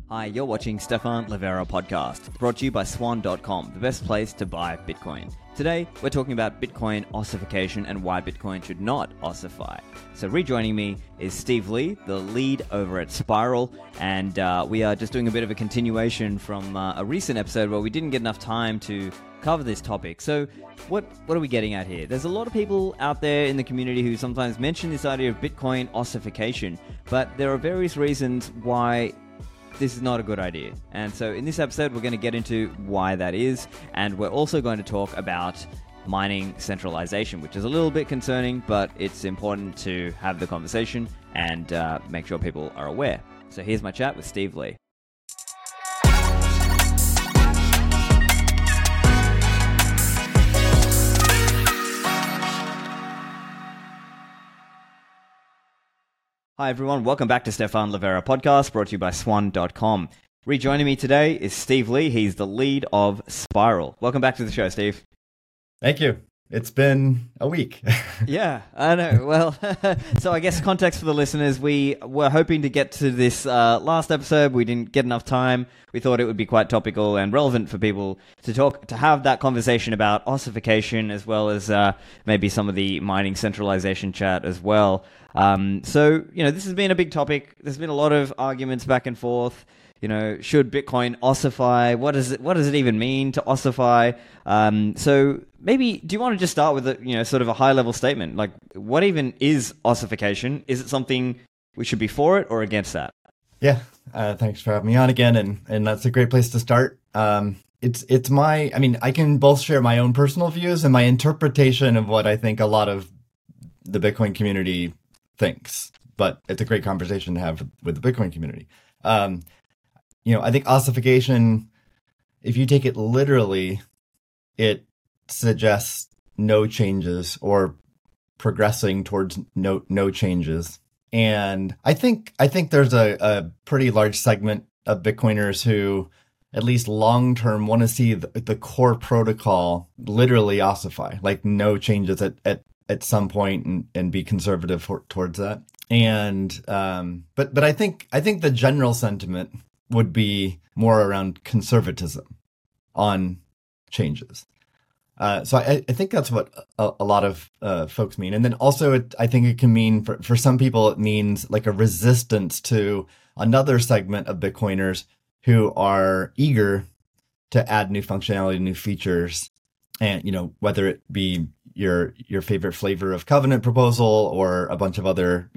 Hi, you're watching Stefan Livera podcast, brought to you by Swan.com, the best place to buy Bitcoin. Today, we're talking about Bitcoin ossification and why Bitcoin should not ossify. So rejoining me is Steve Lee, the lead over at Spiral, and we are just doing a bit of a continuation from a recent episode where we didn't get enough time to cover this topic. So what are we getting at here? There's a lot of people out there in the community who sometimes mention this idea of Bitcoin ossification, but there are various reasons why this is not a good idea. And so in this episode, we're going to get into why that is, and we're also going to talk about mining centralization, which is a little bit concerning, but it's important to have the conversation and make sure people are aware. So here's my chat with Steve Lee. Hi everyone, welcome back to Stefan Livera podcast, brought to you by Swan.com. Rejoining me today is Steve Lee. He's the lead of Spiral. Welcome back to the show, Steve. Thank you. It's been a week. Yeah, I know. Well, so I guess context for the listeners, we were hoping to get to this last episode. We didn't get enough time. We thought it would be quite topical and relevant for people to have that conversation about ossification, as well as maybe some of the mining centralization chat as well. So, this has been a big topic. There's been a lot of arguments back and forth. Should Bitcoin ossify? What does it even mean to ossify? So maybe, do you want to just start with sort of a high level statement? Like, what even is ossification? Is it something we should be for it or against that? Yeah. Thanks for having me on again. And that's a great place to start. I can both share my own personal views and my interpretation of what I think a lot of the Bitcoin community thinks, but it's a great conversation to have with the Bitcoin community. I think ossification, if you take it literally, it suggests no changes or progressing towards no changes. And I think there's a pretty large segment of Bitcoiners who, at least long-term, want to see the core protocol literally ossify, like no changes at some point, and be conservative towards that. And but I think the general sentiment would be more around conservatism on changes. So I think that's what a lot of folks mean. And then also I think it can mean, for some people, it means like a resistance to another segment of Bitcoiners who are eager to add new functionality, new features, and whether it be your favorite flavor of Covenant proposal or a bunch of other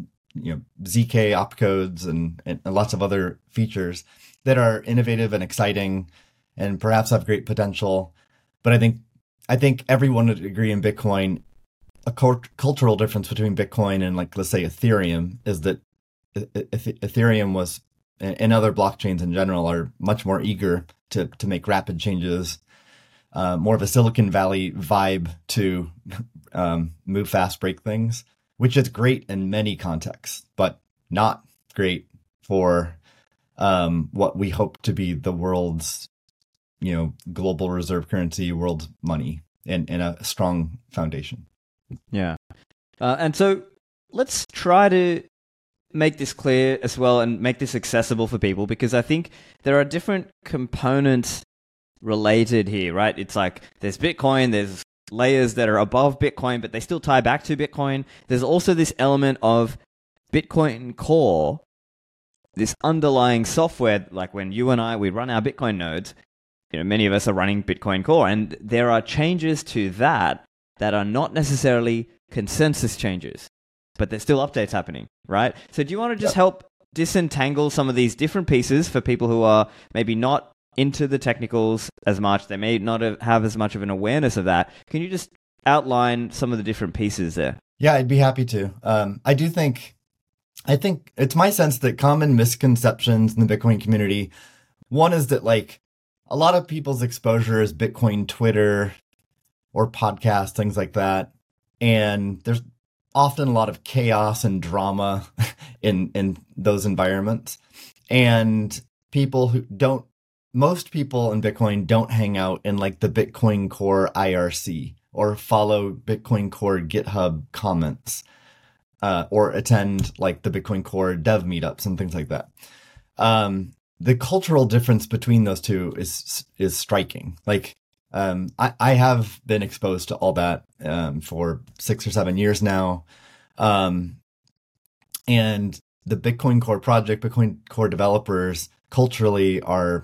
ZK opcodes and lots of other features that are innovative and exciting and perhaps have great potential. But I think everyone would agree in Bitcoin, a cultural difference between Bitcoin and, like, let's say Ethereum, is that Ethereum was, and other blockchains in general, are much more eager to make rapid changes, more of a Silicon Valley vibe to move fast, break things, which is great in many contexts, but not great for what we hope to be the world's global reserve currency, world money, and a strong foundation. Yeah. And so let's try to make this clear as well and make this accessible for people, because I think there are different components related here, right? It's like there's Bitcoin, there's layers that are above Bitcoin, but they still tie back to Bitcoin. There's also this element of Bitcoin Core, this underlying software, like when you and I, we run our Bitcoin nodes, many of us are running Bitcoin Core, and there are changes to that are not necessarily consensus changes, but there's still updates happening, right? So do you want to just help disentangle some of these different pieces for people who are maybe not into the technicals as much? They may not have as much of an awareness of that. Can you just outline some of the different pieces there? Yeah, I'd be happy to. I think it's my sense that common misconceptions in the Bitcoin community, one is that, like, a lot of people's exposure is Bitcoin Twitter or podcasts, things like that. And there's often a lot of chaos and drama in those environments. And most people in Bitcoin don't hang out in, like, the Bitcoin Core IRC or follow Bitcoin Core GitHub comments. or attend like the Bitcoin Core dev meetups and things like that. the cultural difference between those two is striking. Like, I have been exposed to all that for 6 or 7 years now, um, and the Bitcoin Core project, Bitcoin Core developers culturally are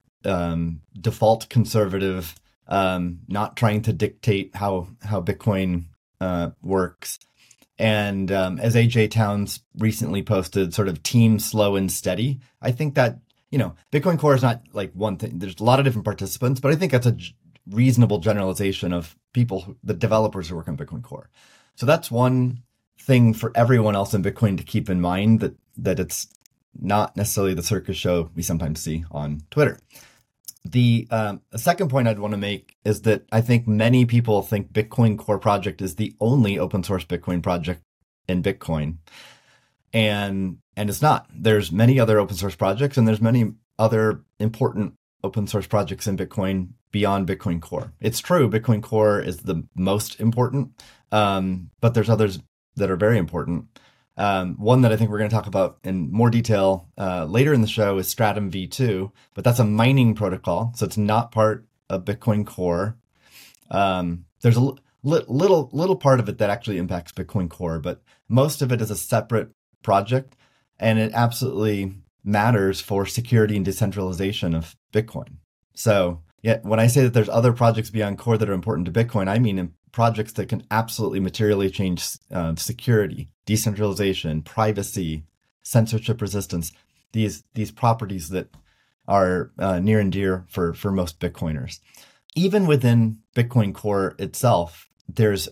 default conservative, not trying to dictate how Bitcoin works. And as AJ Towns recently posted, sort of team slow and steady. I think that, Bitcoin Core is not like one thing. There's a lot of different participants, but I think that's a reasonable generalization of people, the developers who work on Bitcoin Core. So that's one thing for everyone else in Bitcoin to keep in mind, that it's not necessarily the circus show we sometimes see on Twitter. The second point I'd want to make is that I think many people think Bitcoin Core project is the only open source Bitcoin project in Bitcoin. And it's not. There's many other open source projects, and there's many other important open source projects in Bitcoin beyond Bitcoin Core. It's true, Bitcoin Core is the most important, but there's others that are very important. One that I think we're going to talk about in more detail later in the show is Stratum V2, but that's a mining protocol, so it's not part of Bitcoin Core. There's a little part of it that actually impacts Bitcoin Core, but most of it is a separate project, and it absolutely matters for security and decentralization of Bitcoin. So, yeah, when I say that there's other projects beyond Core that are important to Bitcoin, I mean projects that can absolutely materially change security, decentralization, privacy, censorship resistance, these properties that are near and dear for most Bitcoiners. Even within Bitcoin Core itself, there's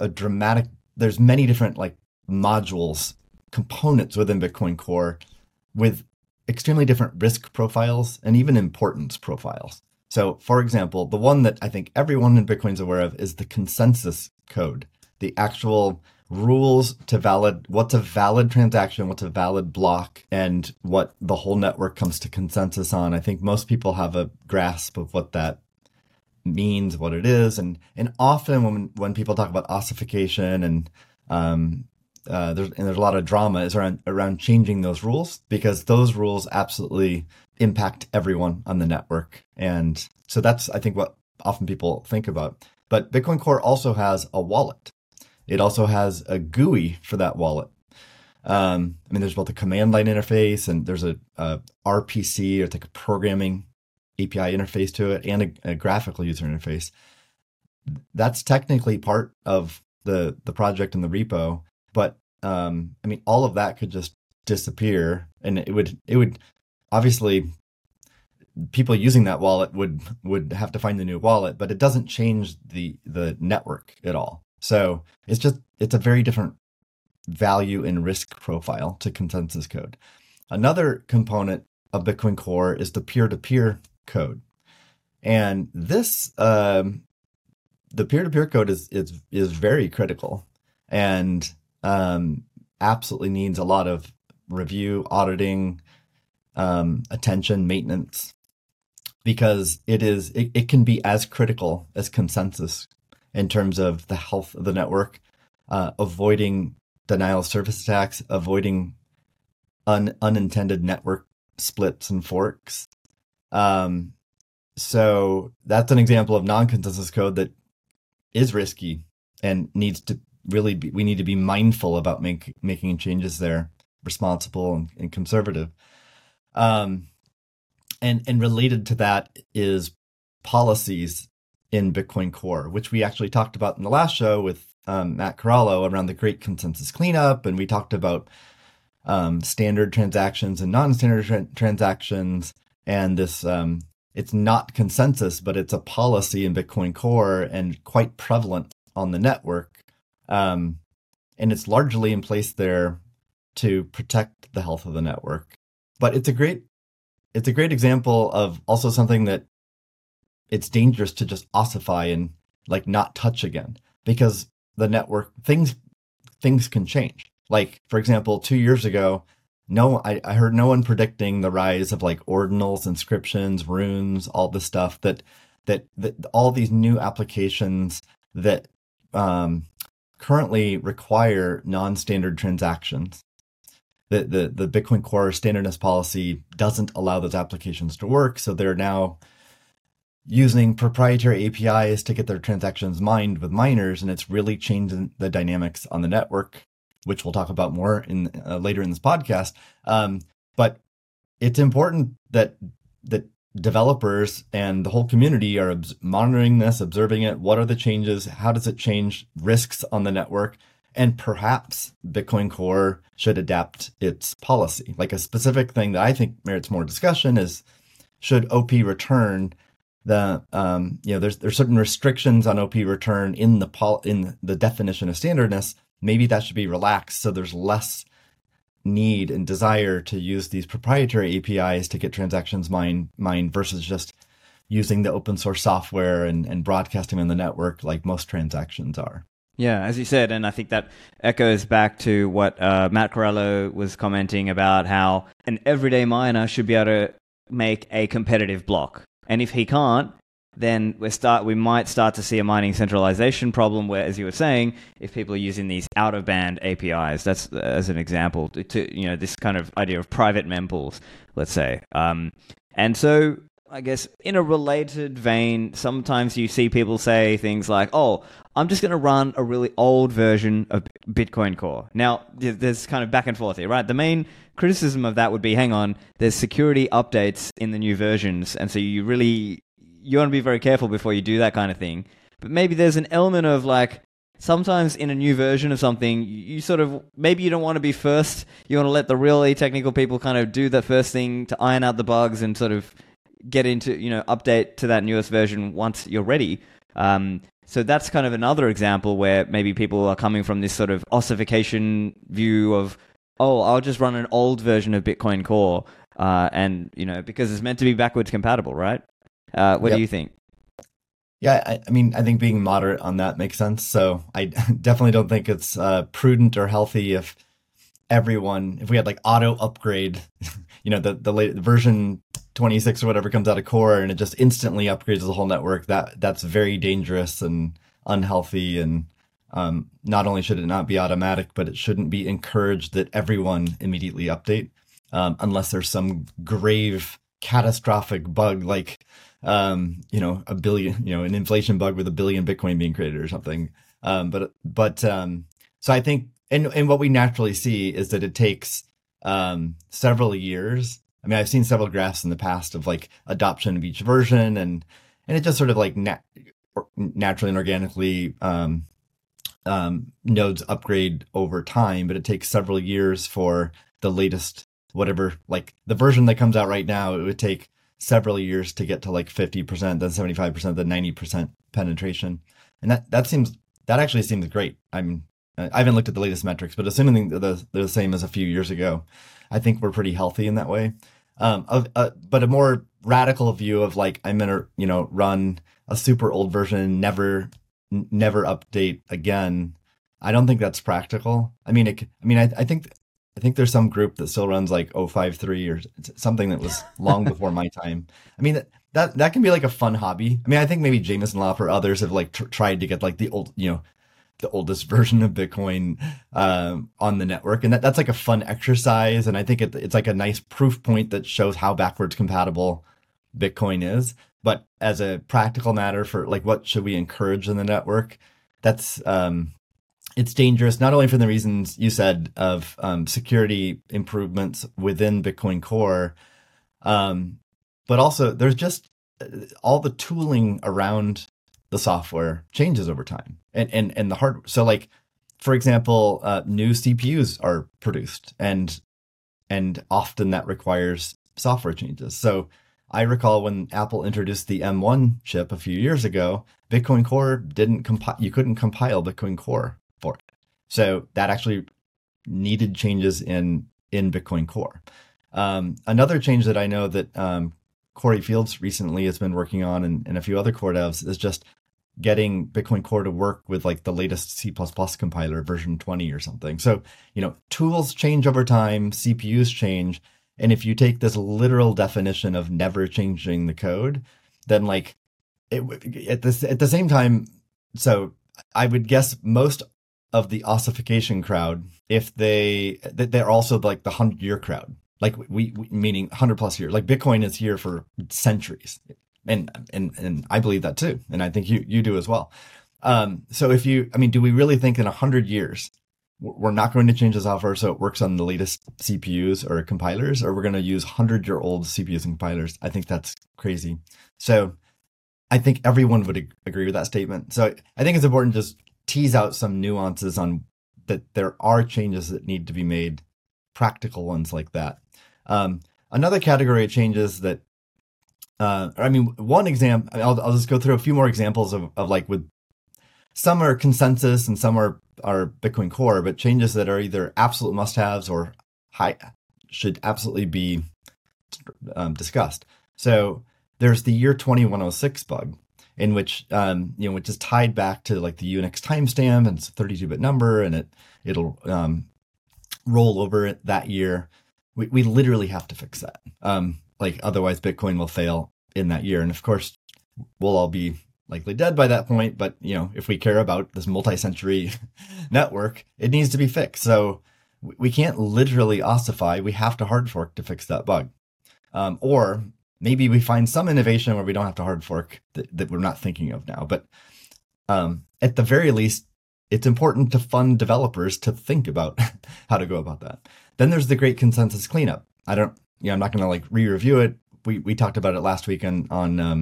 many different like modules, components within Bitcoin Core with extremely different risk profiles and even importance profiles. So, for example, the one that I think everyone in Bitcoin is aware of is the consensus code, the actual rules to what's a valid transaction, what's a valid block, and what the whole network comes to consensus on. I think most people have a grasp of what that means, what it is, and often when people talk about ossification and there's a lot of drama is around changing those rules, because those rules absolutely impact everyone on the network. And so that's, I think, what often people think about. But Bitcoin Core also has a wallet. It also has a GUI for that wallet. There's both a command line interface, and there's a RPC, or it's like a programming API interface to it, and a graphical user interface. That's technically part of the project and the repo, but all of that could just disappear, and it would obviously, people using that wallet would have to find the new wallet, but it doesn't change the network at all. So it's a very different value and risk profile to consensus code. Another component of Bitcoin Core is the peer-to-peer code, and this the peer-to-peer code is very critical, and absolutely needs a lot of review, auditing, attention, maintenance, because it can be as critical as consensus in terms of the health of the network, avoiding denial of service attacks, avoiding unintended network splits and forks. So that's an example of non-consensus code that is risky and needs to we need to be mindful about making changes there, responsible and conservative. And related to that is policies in Bitcoin Core, which we actually talked about in the last show with Matt Corallo around the Great Consensus Cleanup, and we talked about standard transactions and non-standard transactions, and this it's not consensus, but it's a policy in Bitcoin Core and quite prevalent on the network, and it's largely in place there to protect the health of the network. But it's a great example of also something that it's dangerous to just ossify and like not touch again, because the network things can change. Like, for example, 2 years ago, I heard no one predicting the rise of like ordinals, inscriptions, runes, all this stuff that all these new applications that currently require non-standard transactions. the Bitcoin Core standardness policy doesn't allow those applications to work. So they're now using proprietary APIs to get their transactions mined with miners, and it's really changing the dynamics on the network, which we'll talk about more in later in this podcast. But it's important that developers and the whole community are monitoring this, observing it. What are the changes? How does it change risks on the network? And perhaps Bitcoin Core should adapt its policy. Like a specific thing that I think merits more discussion is, should OP return the there's certain restrictions on OP return in the definition of standardness. Maybe that should be relaxed so there's less need and desire to use these proprietary APIs to get transactions mined versus just using the open source software and broadcasting on the network like most transactions are. Yeah, as you said, and I think that echoes back to what Matt Corallo was commenting about, how an everyday miner should be able to make a competitive block. And if he can't, then we might start to see a mining centralization problem where, as you were saying, if people are using these out-of-band APIs, that's as an example, to this kind of idea of private mempools, let's say. And so I guess in a related vein, sometimes you see people say things like, oh, I'm just going to run a really old version of Bitcoin Core. Now, there's kind of back and forth here, right? The main criticism of that would be, hang on, there's security updates in the new versions, and so you want to be very careful before you do that kind of thing. But maybe there's an element of like, sometimes in a new version of something, you sort of, maybe you don't want to be first. You want to let the really technical people kind of do the first thing to iron out the bugs and sort of get into, update to that newest version once you're ready. So that's kind of another example where maybe people are coming from this sort of ossification view of, oh, I'll just run an old version of Bitcoin Core, and because it's meant to be backwards compatible, right? What do you think? Yeah, I think being moderate on that makes sense. So I definitely don't think it's prudent or healthy if we had like auto upgrade, the late version 26 or whatever comes out of Core and it just instantly upgrades the whole network. That's very dangerous and unhealthy. And not only should it not be automatic, but it shouldn't be encouraged that everyone immediately update unless there's some grave catastrophic bug like a billion, an inflation bug with 1 billion Bitcoin being created or something. So I think, and what we naturally see is that it takes several years. I mean, I've seen several graphs in the past of like adoption of each version, and it just sort of like naturally and organically nodes upgrade over time, but it takes several years for the latest whatever, like the version that comes out right now, it would take several years to get to like 50%, then 75%, then 90% penetration. And that actually seems great. I haven't looked at the latest metrics, but assuming they're the same as a few years ago, I think we're pretty healthy in that way. But a more radical view of like, I'm going to, run a super old version, never update again. I don't think that's practical. I think there's some group that still runs like 053 or something that was long before my time. I mean, that can be like a fun hobby. I mean, I think maybe Jameson Lopp or others have like tried to get like the old, the oldest version of Bitcoin on the network. And that's like a fun exercise. And I think it's like a nice proof point that shows how backwards compatible Bitcoin is. But as a practical matter for like, what should we encourage in the network? That's, it's dangerous, not only for the reasons you said of security improvements within Bitcoin Core, but also there's just all the tooling around the software changes over time, and the hardware. So, like for example, new CPUs are produced, and often that requires software changes. So I recall when Apple introduced the M1 chip a few years ago, Bitcoin Core didn't compile. You couldn't compile Bitcoin Core for it. So that actually needed changes in Bitcoin Core. Another change that I know that Corey Fields recently has been working on, and a few other core devs, is just getting Bitcoin Core to work with like the latest C++ compiler version 20 or something. So, tools change over time, CPUs change. And if you take this literal definition of never changing the code, then like at the same time, so I would guess most of the ossification crowd if they're also like the 100-year crowd. Like we meaning 100 plus years. Like Bitcoin is here for centuries, and I believe that too, and I think you do as well. So do we really think in 100 years we're not going to change the software so it works on the latest CPUs or compilers, or we're going to use 100-year-old CPUs and compilers? I think that's crazy. So I think everyone would agree with that statement. So I think it's important to just tease out some nuances on that there are changes that need to be made, practical ones like that. Another category of changes that, one example, I'll just go through a few more examples of like with some are consensus and some are Bitcoin Core, but changes that are either absolute must-haves or should absolutely be discussed. So there's the year 2106 bug, in which which is tied back to like the Unix timestamp, and it's a 32-bit number, and it'll roll over that year. We literally have to fix that. Otherwise Bitcoin will fail in that year, and of course we'll all be likely dead by that point. But if we care about this multi-century network, it needs to be fixed. So we can't literally ossify. We have to hard fork to fix that bug, or maybe we find some innovation where we don't have to hard fork that we're not thinking of now. But at the very least, it's important to fund developers to think about how to go about that. Then there's the great consensus cleanup. I'm not going to like re-review it. We talked about it last week on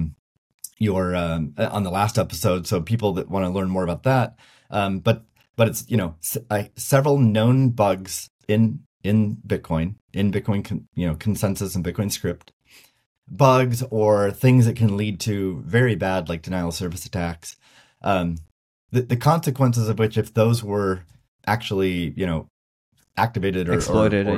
the last episode. So people that want to learn more about that. But it's, several known bugs in Bitcoin, consensus and Bitcoin script, bugs or things that can lead to very bad, like denial of service attacks. The consequences of which, if those were actually, activated or exploited,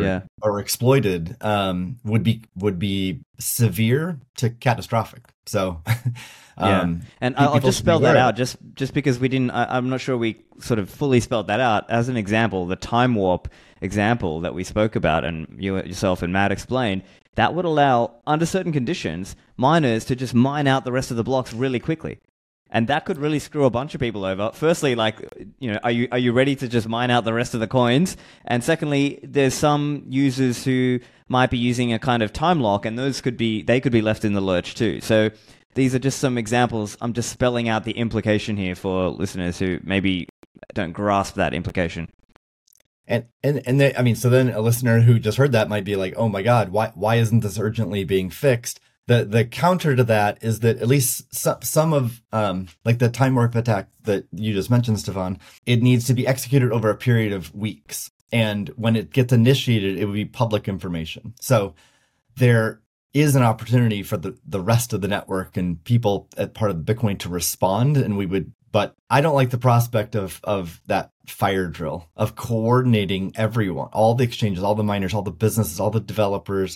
would be severe to catastrophic. So, and I'll just spell that out, just because we didn't. I'm not sure we sort of fully spelled that out. As an example, the time warp example that we spoke about, and yourself and Matt explained, that would allow, under certain conditions, miners to just mine out the rest of the blocks really quickly. And that could really screw a bunch of people over. Firstly, are you ready to just mine out the rest of the coins? And secondly, there's some users who might be using a kind of time lock, and they could be left in the lurch too. So these are just some examples. I'm just spelling out the implication here for listeners who maybe don't grasp that implication. So then a listener who just heard that might be like, oh my God, why isn't this urgently being fixed? The counter to that is that at least some of like the time warp attack that you just mentioned, Stefan, it needs to be executed over a period of weeks. And when it gets initiated, it would be public information. So there is an opportunity for the rest of the network and people at part of the Bitcoin to respond. But I don't like the prospect of that fire drill, of coordinating everyone, all the exchanges, all the miners, all the businesses, all the developers,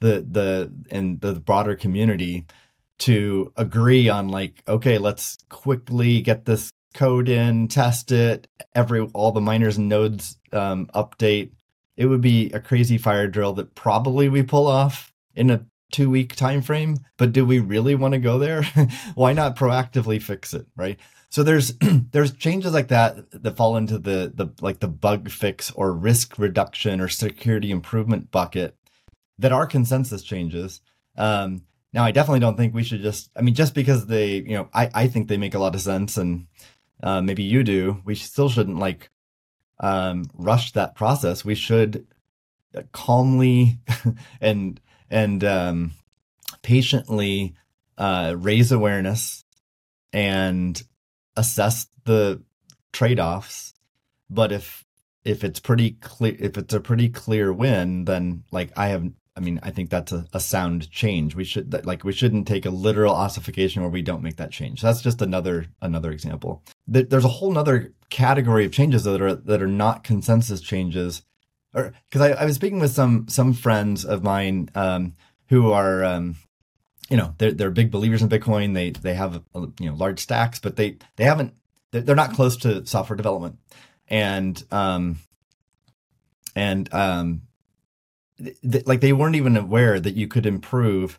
the broader community to agree on like, okay, let's quickly get this code in, test it, all the miners and nodes update. It would be a crazy fire drill that probably we pull off in a 2-week time frame. But do we really want to go there? Why not proactively fix it, right? So there's changes like that fall into the bug fix or risk reduction or security improvement bucket that are consensus changes. Now, I definitely don't think we should just because they, I think they make a lot of sense, and maybe you do, we still shouldn't rush that process. We should calmly and patiently raise awareness and assess the trade-offs. But if it's pretty clear, if it's a pretty clear win, then I think that's a sound change. We shouldn't take a literal ossification where we don't make that change. So that's just another example. There's a whole other category of changes that are not consensus changes, or because I was speaking with some friends of mine who are they're big believers in Bitcoin. They have large stacks, but they're not close to software development, and they weren't even aware that you could improve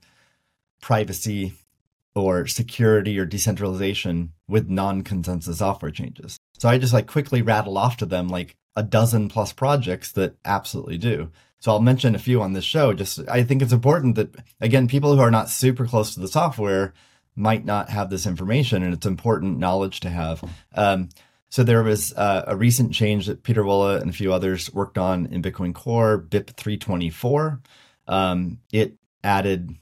privacy or security or decentralization with non-consensus software changes. So I just like quickly rattle off to them like a dozen plus projects that absolutely do. So I'll mention a few on this show. Just I think it's important that, again, people who are not super close to the software might not have this information, and it's important knowledge to have. So there was a recent change that Peter Wolla and a few others worked on in Bitcoin Core, BIP 324. It added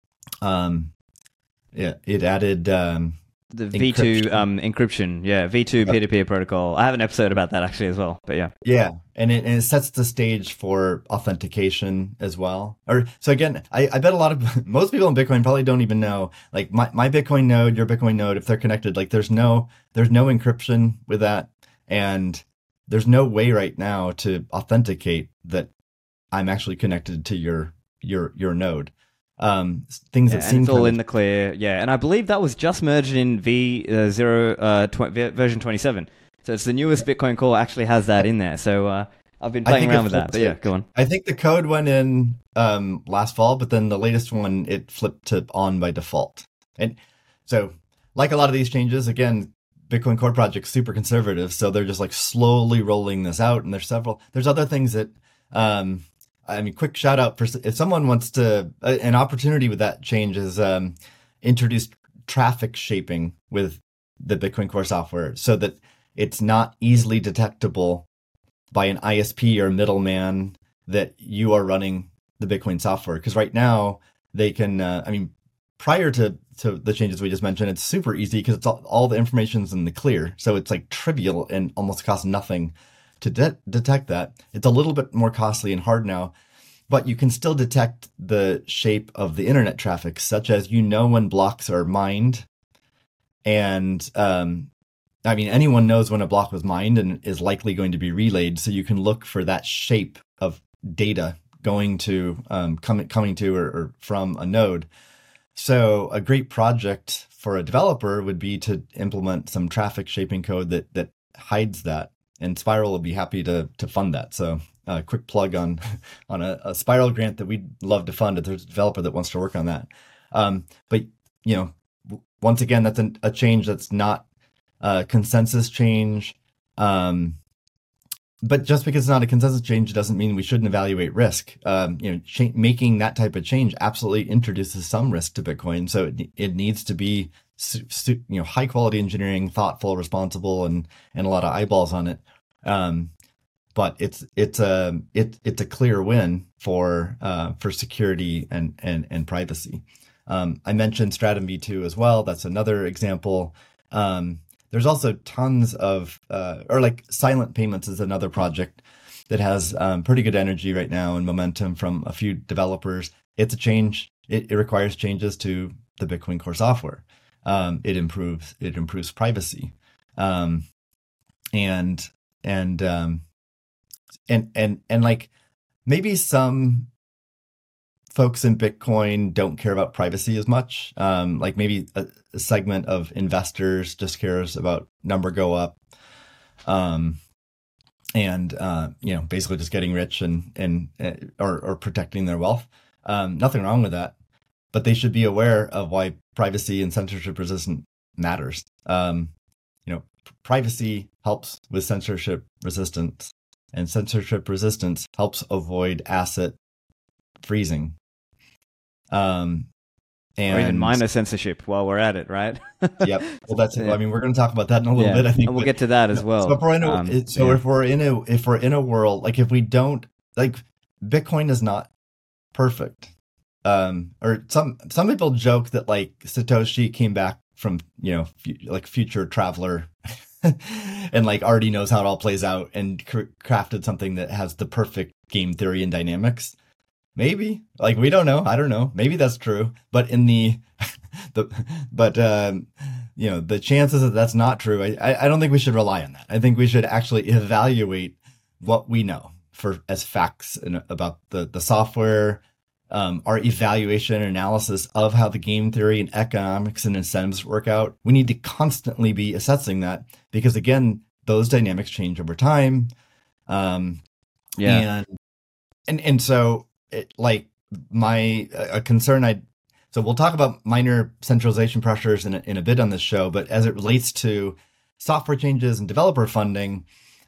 the V2 encryption. Yeah, V2 peer-to-peer protocol. I have an episode about that actually as well, but yeah. Yeah, and it sets the stage for authentication as well. Or so again, I bet most people in Bitcoin probably don't even know, like my Bitcoin node, your Bitcoin node, if they're connected, like there's no encryption with that, and there's no way right now to authenticate that I'm actually connected to your node. Things that seem it's all in the clear, and I believe that was just merged in version 27. So it's the newest Bitcoin Core actually has that in there. So I've been playing around with that. But yeah, go on. I think the code went in last fall, but then the latest one it flipped to on by default. And so, like a lot of these changes, again, Bitcoin Core project's super conservative, so they're just like slowly rolling this out. And there's other things that. Quick shout out for if someone wants to, an opportunity with that change is introduce traffic shaping with the Bitcoin Core software so that it's not easily detectable by an ISP or middleman that you are running the Bitcoin software. Because right now they can, prior to the changes we just mentioned, it's super easy because it's all the information's in the clear. So it's like trivial and almost costs nothing to detect that. It's a little bit more costly and hard now, but you can still detect the shape of the internet traffic, such as when blocks are mined. And anyone knows when a block was mined and is likely going to be relayed. So you can look for that shape of data going to coming to or from a node. So a great project for a developer would be to implement some traffic shaping code that hides that. And Spiral will be happy to fund that. So quick plug on a Spiral grant that we'd love to fund if there's a developer that wants to work on that. But once again, that's a change that's not a consensus change. But just because it's not a consensus change doesn't mean we shouldn't evaluate risk. Making that type of change absolutely introduces some risk to Bitcoin. So it needs to be high quality engineering, thoughtful, responsible, and a lot of eyeballs on it. But it's a clear win for security and privacy. I mentioned Stratum V2 as well. That's another example. There's also tons of Silent Payments is another project that has pretty good energy right now and momentum from a few developers. It's a change. It requires changes to the Bitcoin Core software. It improves privacy, and like maybe some folks in Bitcoin don't care about privacy as much. Like maybe a segment of investors just cares about number go up, basically just getting rich and or protecting their wealth. Nothing wrong with that. But they should be aware of why privacy and censorship resistance matters. Privacy helps with censorship resistance, and censorship resistance helps avoid asset freezing. Or even minor censorship while we're at it, right? Yep. Well, that's it. I mean, we're going to talk about that in a little bit, I think. And we'll get to that as well. So if we're in a world, like if we don't, like Bitcoin is not perfect. Or some people joke that like Satoshi came back from, like future traveler and like already knows how it all plays out and crafted something that has the perfect game theory and dynamics. Maybe, like, we don't know. I don't know. Maybe that's true. But in the chances that that's not true, I don't think we should rely on that. I think we should actually evaluate what we know as facts about the software, our evaluation and analysis of how the game theory and economics and incentives work out. We need to constantly be assessing that because, again, those dynamics change over time. And so a concern so we'll talk about minor centralization pressures in a bit on this show, but as it relates to software changes and developer funding,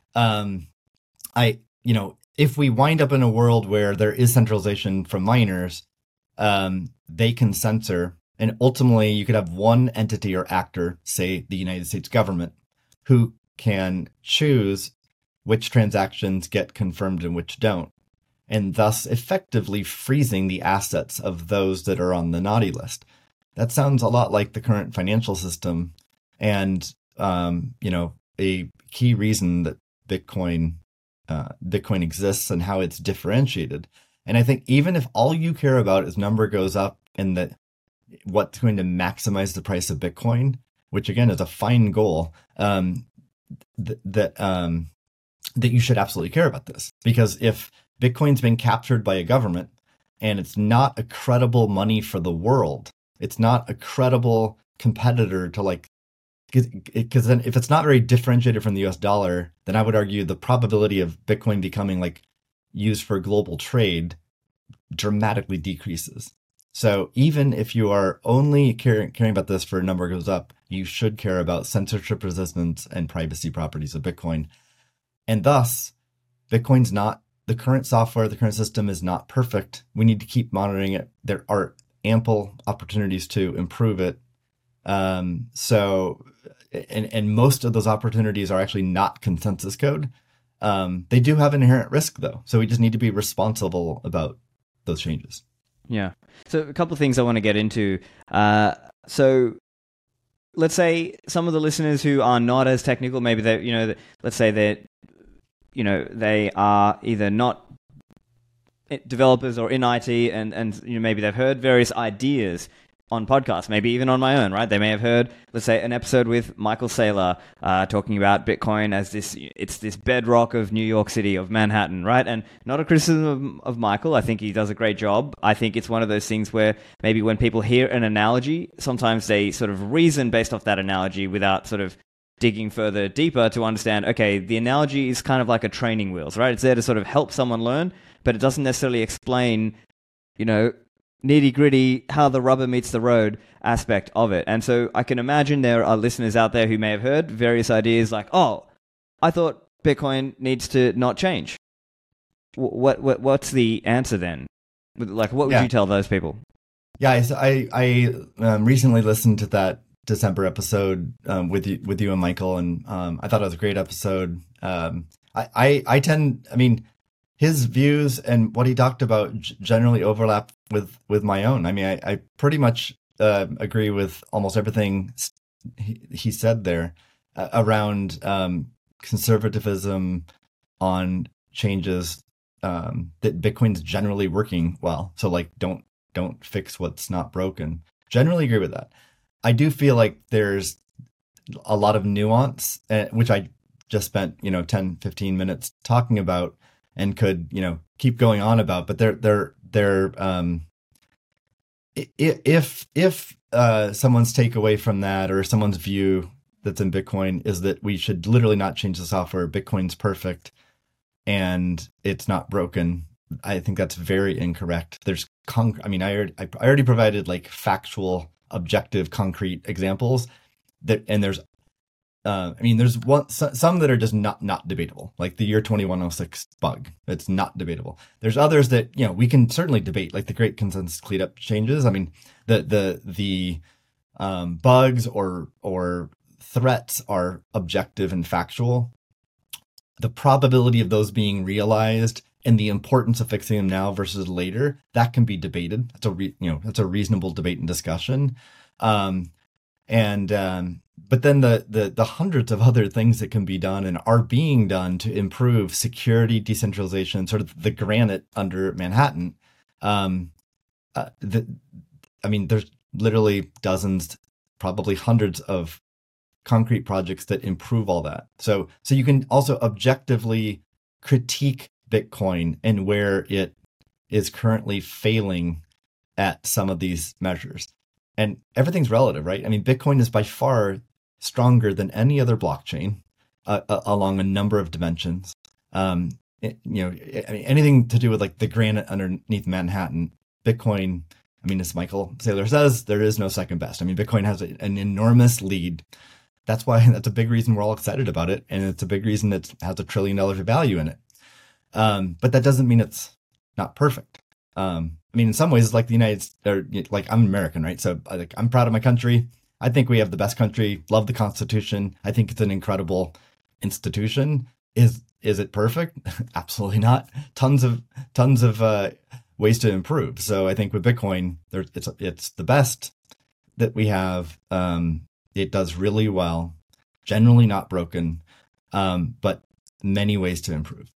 if we wind up in a world where there is centralization from miners, they can censor, and ultimately you could have one entity or actor, say the United States government, who can choose which transactions get confirmed and which don't, and thus effectively freezing the assets of those that are on the naughty list. That sounds a lot like the current financial system, and a key reason that Bitcoin exists and how it's differentiated. And I think even if all you care about is number goes up and that what's going to maximize the price of Bitcoin, which again is a fine goal, that you should absolutely care about this. Because if Bitcoin's been captured by a government and it's not a credible money for the world, it's not a credible competitor to because then if it's not very differentiated from the US dollar, then I would argue the probability of Bitcoin becoming used for global trade dramatically decreases. So even if you are only caring about this for a number goes up, you should care about censorship resistance and privacy properties of Bitcoin. And thus, Bitcoin's not the current software, the current system is not perfect. We need to keep monitoring it. There are ample opportunities to improve it. And most of those opportunities are actually not consensus code. They do have inherent risk though. So we just need to be responsible about those changes. Yeah. So a couple of things I want to get into. So let's say some of the listeners who are not as technical, maybe let's say that, they are either not developers or in IT and maybe they've heard various ideas on podcasts, maybe even on my own, right? They may have heard, let's say, an episode with Michael Saylor talking about Bitcoin as it's this bedrock of New York City, of Manhattan, right? And not a criticism of Michael. I think he does a great job. I think it's one of those things where maybe when people hear an analogy, sometimes they sort of reason based off that analogy without sort of digging further deeper to understand, okay, the analogy is kind of like a training wheels, right? It's there to sort of help someone learn, but it doesn't necessarily explain, nitty-gritty, how the rubber meets the road aspect of it. And so I can imagine there are listeners out there who may have heard various ideas like, oh, I thought Bitcoin needs to not change. What's the answer then? What would you tell those people? Yeah, I recently listened to that December episode with you and Michael, and I thought it was a great episode. His views and what he talked about generally overlap with my own. I mean, I pretty much agree with almost everything he said there around conservatism on changes, that Bitcoin's generally working well. So don't fix what's not broken. Generally agree with that. I do feel like there's a lot of nuance, which I just spent 10, 15 minutes talking about, and could keep going on about, but if someone's takeaway from that, or someone's view that's in Bitcoin, is that we should literally not change the software, Bitcoin's perfect and it's not broken, I think that's very incorrect. There's I already provided factual, objective, concrete examples and there's some that are just not debatable, like the year 2106 bug. It's not debatable. There's others that we can certainly debate, like the Great Consensus Cleanup changes. I mean, the bugs or threats are objective and factual. The probability of those being realized and the importance of fixing them now versus later, that can be debated. That's a reasonable debate and discussion. But then the hundreds of other things that can be done and are being done to improve security, decentralization, sort of the granite under Manhattan. There's literally dozens, probably hundreds of concrete projects that improve all that. So you can also objectively critique Bitcoin and where it is currently failing at some of these measures. And everything's relative, right? I mean, Bitcoin is by far stronger than any other blockchain along a number of dimensions. Anything to do with the granite underneath Manhattan, Bitcoin, as Michael Saylor says, there is no second best. I mean, Bitcoin has an enormous lead. that's why that's a big reason we're all excited about it, and it's a big reason it has $1 trillion of value in it. But that doesn't mean it's not perfect. I mean, in some ways, it's like the United States, or like I'm American, right? So like, I'm proud of my country. I think we have the best country. Love the Constitution. I think it's an incredible institution. Is it perfect? Absolutely not. Tons of ways to improve. So I think with Bitcoin, it's the best that we have. It does really well. Generally not broken, but many ways to improve.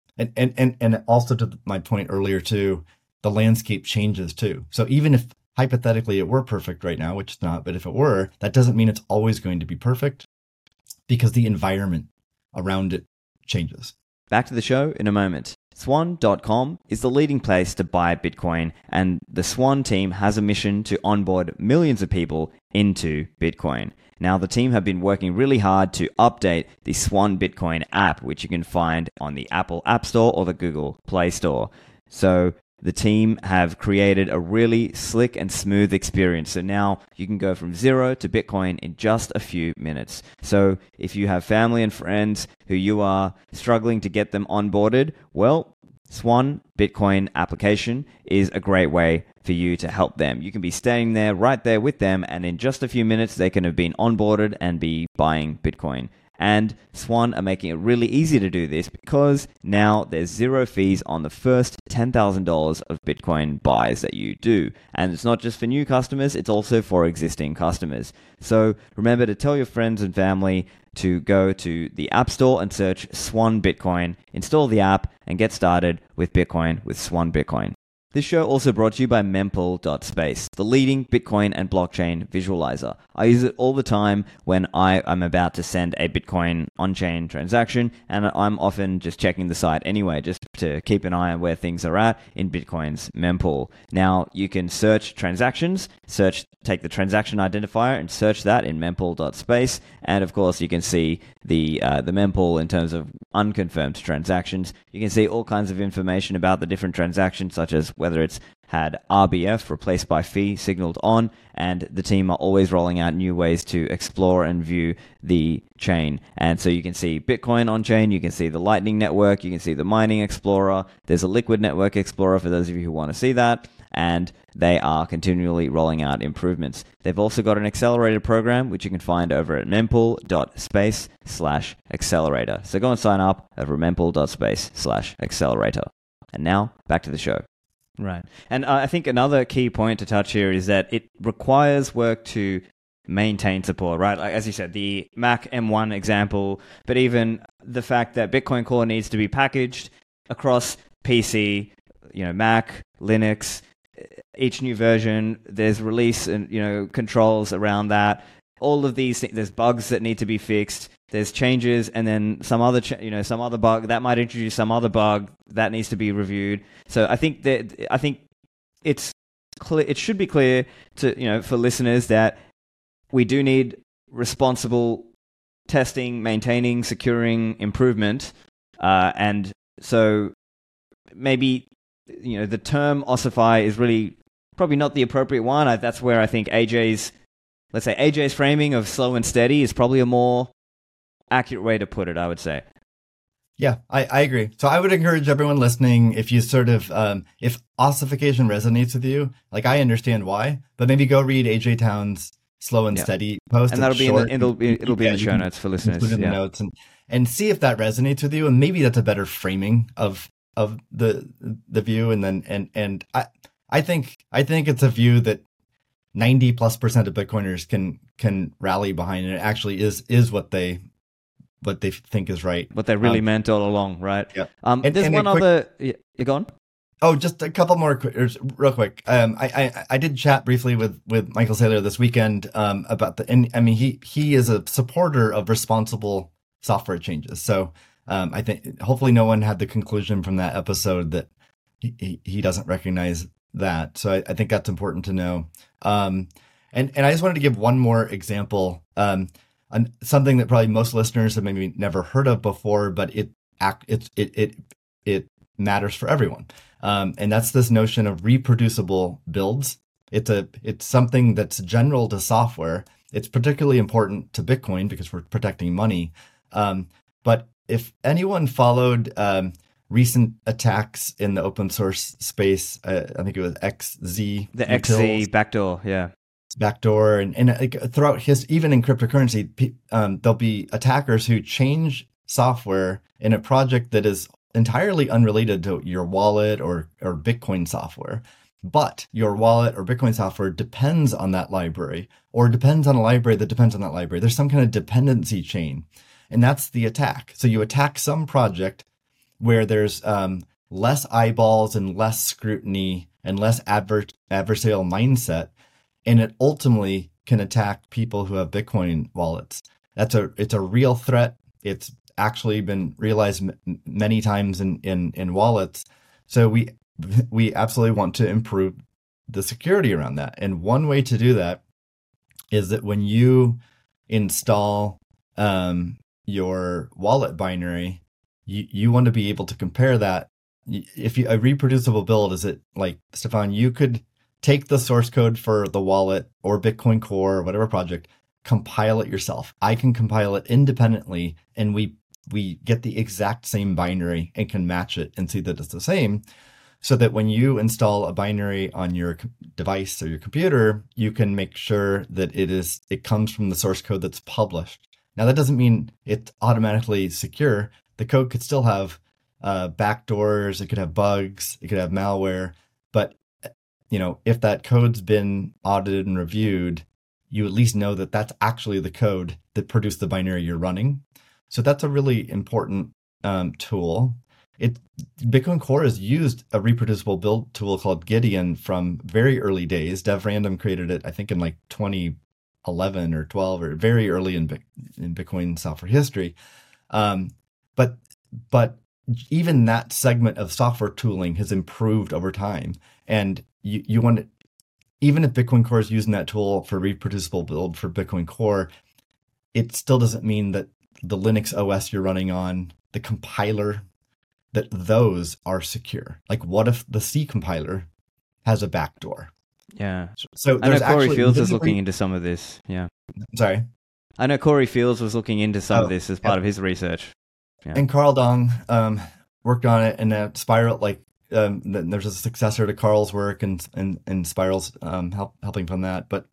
And also to my point earlier too, the landscape changes too. So even if hypothetically it were perfect right now, which it's not, but if it were, that doesn't mean it's always going to be perfect, because the environment around it changes. Back to the show in a moment. Swan.com is the leading place to buy Bitcoin, and the Swan team has a mission to onboard millions of people into Bitcoin. Now, the team have been working really hard to update the Swan Bitcoin app, which you can find on the Apple App Store or the Google Play Store. So the team have created a really slick and smooth experience. So now you can go from zero to Bitcoin in just a few minutes. So if you have family and friends who you are struggling to get them onboarded, well, Swan Bitcoin application is a great way for you to help them. You can be staying there right there with them, and in just a few minutes, they can have been onboarded and be buying Bitcoin. And Swan are making it really easy to do this, because now there's zero fees on the first $10,000 of Bitcoin buys that you do. And it's not just for new customers, it's also for existing customers. So remember to tell your friends and family to go to the App Store and search Swan Bitcoin, install the app, and get started with Bitcoin with Swan Bitcoin. This show also brought to you by Mempool.space, the leading Bitcoin and blockchain visualizer. I use it all the time when I am about to send a Bitcoin on-chain transaction, and I'm often just checking the site anyway, just to keep an eye on where things are at in Bitcoin's mempool. Now, you can search transactions, take the transaction identifier and search that in Mempool.space, and of course you can see the mempool in terms of unconfirmed transactions. You can see all kinds of information about the different transactions, such as whether it's had RBF, replaced by fee, signaled on, and the team are always rolling out new ways to explore and view the chain. And so you can see Bitcoin on chain, you can see the Lightning Network, you can see the Mining Explorer, there's a Liquid Network Explorer for those of you who want to see that, and they are continually rolling out improvements. They've also got an accelerator program, which you can find over at mempool.space/accelerator. So go and sign up over at mempool.space/accelerator. And now, back to the show. Right. And I think another key point to touch here is that it requires work to maintain support, right? Like, as you said, the Mac M1 example, but even the fact that Bitcoin Core needs to be packaged across PC, Mac, Linux, each new version, there's release and, controls around that. All of these things, there's bugs that need to be fixed. There's changes, and then some other bug that might introduce some other bug that needs to be reviewed. So I think it's clear. It should be clear to for listeners that we do need responsible testing, maintaining, securing improvement, and so maybe the term ossify is really probably not the appropriate one. That's where I think AJ's framing of slow and steady is probably a more accurate way to put it, I would say. Yeah, I agree. So I would encourage everyone listening, if you sort of, if ossification resonates with you, like I understand why, but maybe go read AJ Town's Slow and Steady post. And that'll be it'll be in the show notes for listeners. Include in the notes and see if that resonates with you. And maybe that's a better framing of the view. And then, and I think it's a view that 90+% of Bitcoiners can rally behind, and it actually is what they think is right. What they really meant all along, right? Yeah. There's one other... You're gone? Oh, just a couple more real quick. I did chat briefly with Michael Saylor this weekend about he is a supporter of responsible software changes. So I think hopefully no one had the conclusion from that episode that he doesn't recognize that. So I think that's important to know. And I just wanted to give one more example. Something that probably most listeners have maybe never heard of before, but it matters for everyone. And that's this notion of reproducible builds. It's something that's general to software, It's particularly important to Bitcoin because we're protecting money. But if anyone followed recent attacks in the open source space, I think it was XZ, The Utils, XZ backdoor, yeah. backdoor, and like throughout even in cryptocurrency, there'll be attackers who change software in a project that is entirely unrelated to your wallet or Bitcoin software. But your wallet or Bitcoin software depends on that library, or depends on a library that depends on that library. There's some kind of dependency chain, and that's the attack. So you attack some project where there's less eyeballs and less scrutiny and less adversarial mindset, and it ultimately can attack people who have Bitcoin wallets. It's a real threat. It's actually been realized many times in wallets. So we absolutely want to improve the security around that. And one way to do that is that when you install your wallet binary, you want to be able to compare that. If a reproducible build, is it like, Stefan, you could take the source code for the wallet or Bitcoin Core or whatever project, compile it yourself. I can compile it independently, and we get the exact same binary and can match it and see that it's the same. So that when you install a binary on your device or your computer, you can make sure that it comes from the source code that's published. Now, that doesn't mean it's automatically secure. The code could still have backdoors, it could have bugs, it could have malware. But if that code's been audited and reviewed, you at least know that that's actually the code that produced the binary you're running. So that's a really important tool. Bitcoin Core has used a reproducible build tool called Gideon from very early days. Dev Random created it, I think, in like 2011 or 12, or very early in Bitcoin software history. But even that segment of software tooling has improved over time. And you want to, even if Bitcoin Core is using that tool for reproducible build for Bitcoin Core, it still doesn't mean that the Linux OS you're running on, the compiler, that those are secure. Like, what if the C compiler has a backdoor? Yeah. So I know Corey Fields is looking into some of this. Yeah. Sorry. I know Corey Fields was looking into some of this as part of his research. Yeah. And Carl Dong worked on it, and Spiral, like, there's a successor to Carl's work, and Spiral's helping from that. But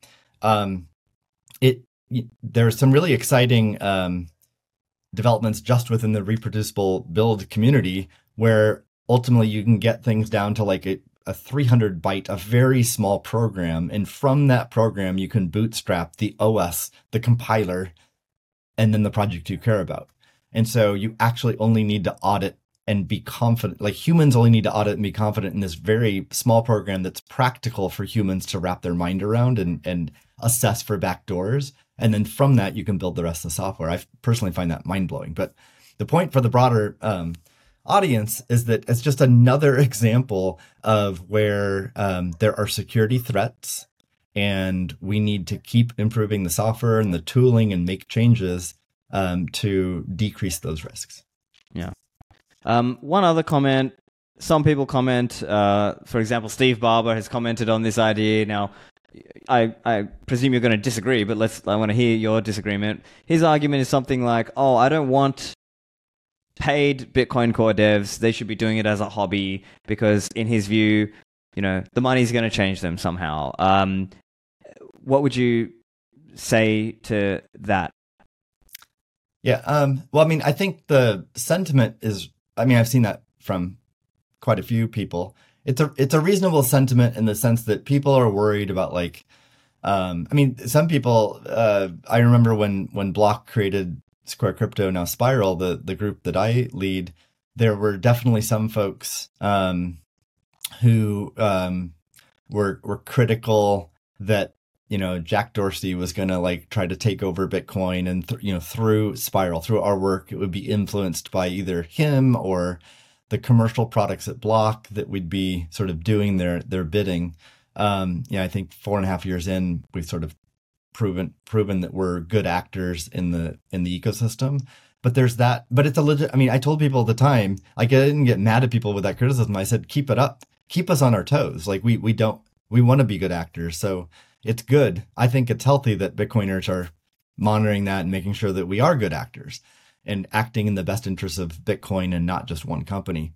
there's some really exciting developments just within the reproducible build community, where ultimately you can get things down to like a 300 byte, a very small program. And from that program, you can bootstrap the OS, the compiler, and then the project you care about. And so you actually only need to audit and be confident. Like, humans only need to audit and be confident in this very small program that's practical for humans to wrap their mind around and assess for backdoors. And then from that, you can build the rest of the software. I personally find that mind-blowing. But the point for the broader audience is that it's just another example of where there are security threats, and we need to keep improving the software and the tooling and make changes to decrease those risks. Yeah. One other comment. Some people comment, for example, Steve Barber has commented on this idea. Now, I presume you're going to disagree, but I want to hear your disagreement. His argument is something like, I don't want paid Bitcoin Core devs. They should be doing it as a hobby because, in his view, the money's going to change them somehow. What would you say to that? Yeah. Well, I mean, I think the sentiment is, I've seen that from quite a few people. It's a reasonable sentiment in the sense that people are worried about, like, some people, I remember when Block created Square Crypto, now Spiral, the group that I lead, there were definitely some folks who were critical that, Jack Dorsey was going to like try to take over Bitcoin, and through Spiral, through our work, it would be influenced by either him or the commercial products at Block that we'd be sort of doing their bidding. I think 4.5 years in, we've sort of proven that we're good actors in the ecosystem. But there's that. But it's a legit. I told people at the time, like, I didn't get mad at people with that criticism. I said, keep it up, keep us on our toes. Like, we want to be good actors. So it's good. I think it's healthy that Bitcoiners are monitoring that and making sure that we are good actors and acting in the best interest of Bitcoin and not just one company.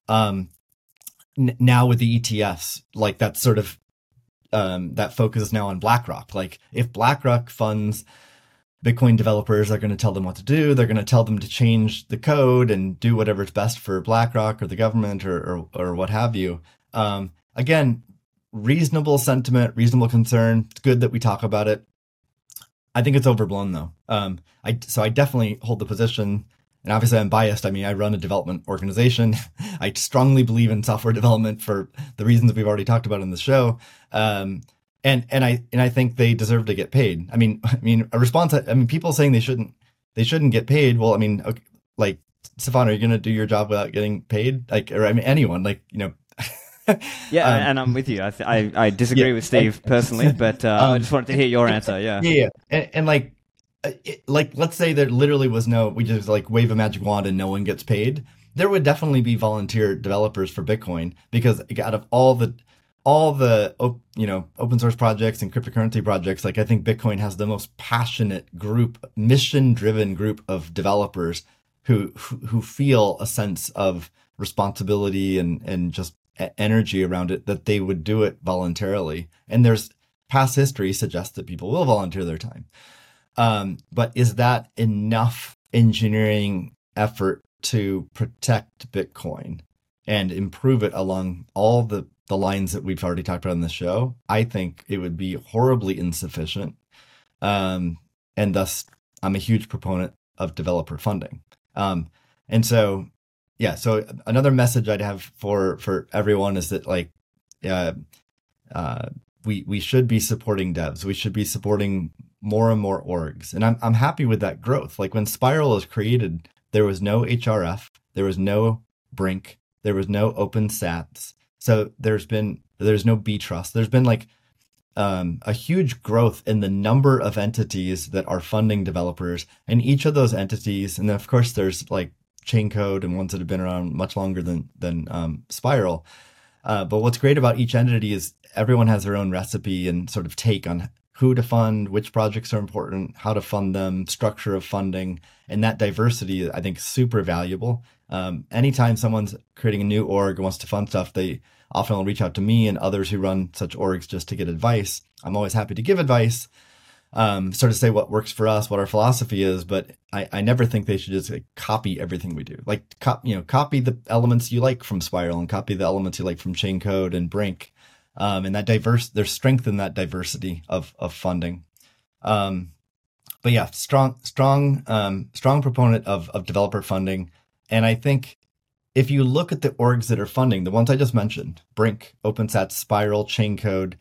Now with the ETFs, like that's sort of that focus is now on BlackRock. Like if BlackRock funds Bitcoin developers, are going to tell them what to do. They're going to tell them to change the code and do whatever's best for BlackRock or the government or what have you. Again, reasonable sentiment, reasonable concern. It's good that we talk about it. I think it's overblown though. So I definitely hold the position, and obviously I'm biased. I mean, I run a development organization. I strongly believe in software development for the reasons we've already talked about in the show. And I think they deserve to get paid. I mean, a response. I mean, people saying they shouldn't get paid. Well, I mean, okay, like Stefan, are you going to do your job without getting paid? Like, or I mean, anyone, like, you know. Yeah, and I'm with you. I disagree with Steve personally, but I just wanted to hear your answer. Yeah, yeah, and like let's say there literally was we just like wave a magic wand and no one gets paid. There would definitely be volunteer developers for Bitcoin, because out of all the open source projects and cryptocurrency projects, like I think Bitcoin has the most passionate group, mission-driven group of developers who feel a sense of responsibility and just energy around it, that they would do it voluntarily. And there's past history suggests that people will volunteer their time. But is that enough engineering effort to protect Bitcoin and improve it along all the lines that we've already talked about in the show? I think it would be horribly insufficient. And thus, I'm a huge proponent of developer funding. And so, yeah, so another message I'd have for everyone is that, like, we should be supporting devs. We should be supporting more and more orgs. And I'm happy with that growth. Like when Spiral was created, there was no HRF, there was no Brink, there was no OpenSats. So there's no Btrust. There's been like a huge growth in the number of entities that are funding developers, and each of those entities, and then of course there's like Chaincode and ones that have been around much longer than Spiral. But what's great about each entity is everyone has their own recipe and sort of take on who to fund, which projects are important, how to fund them, structure of funding, and that diversity, I think, is super valuable. Anytime someone's creating a new org or wants to fund stuff, they often will reach out to me and others who run such orgs just to get advice. I'm always happy to give advice, sort of say what works for us, what our philosophy is, but I never think they should just like, copy everything we do. Like, copy the elements you like from Spiral and copy the elements you like from Chaincode and Brink. And that there's strength in that diversity of funding. But yeah, strong proponent of developer funding. And I think if you look at the orgs that are funding, the ones I just mentioned, Brink, OpenSats, Spiral, Chaincode,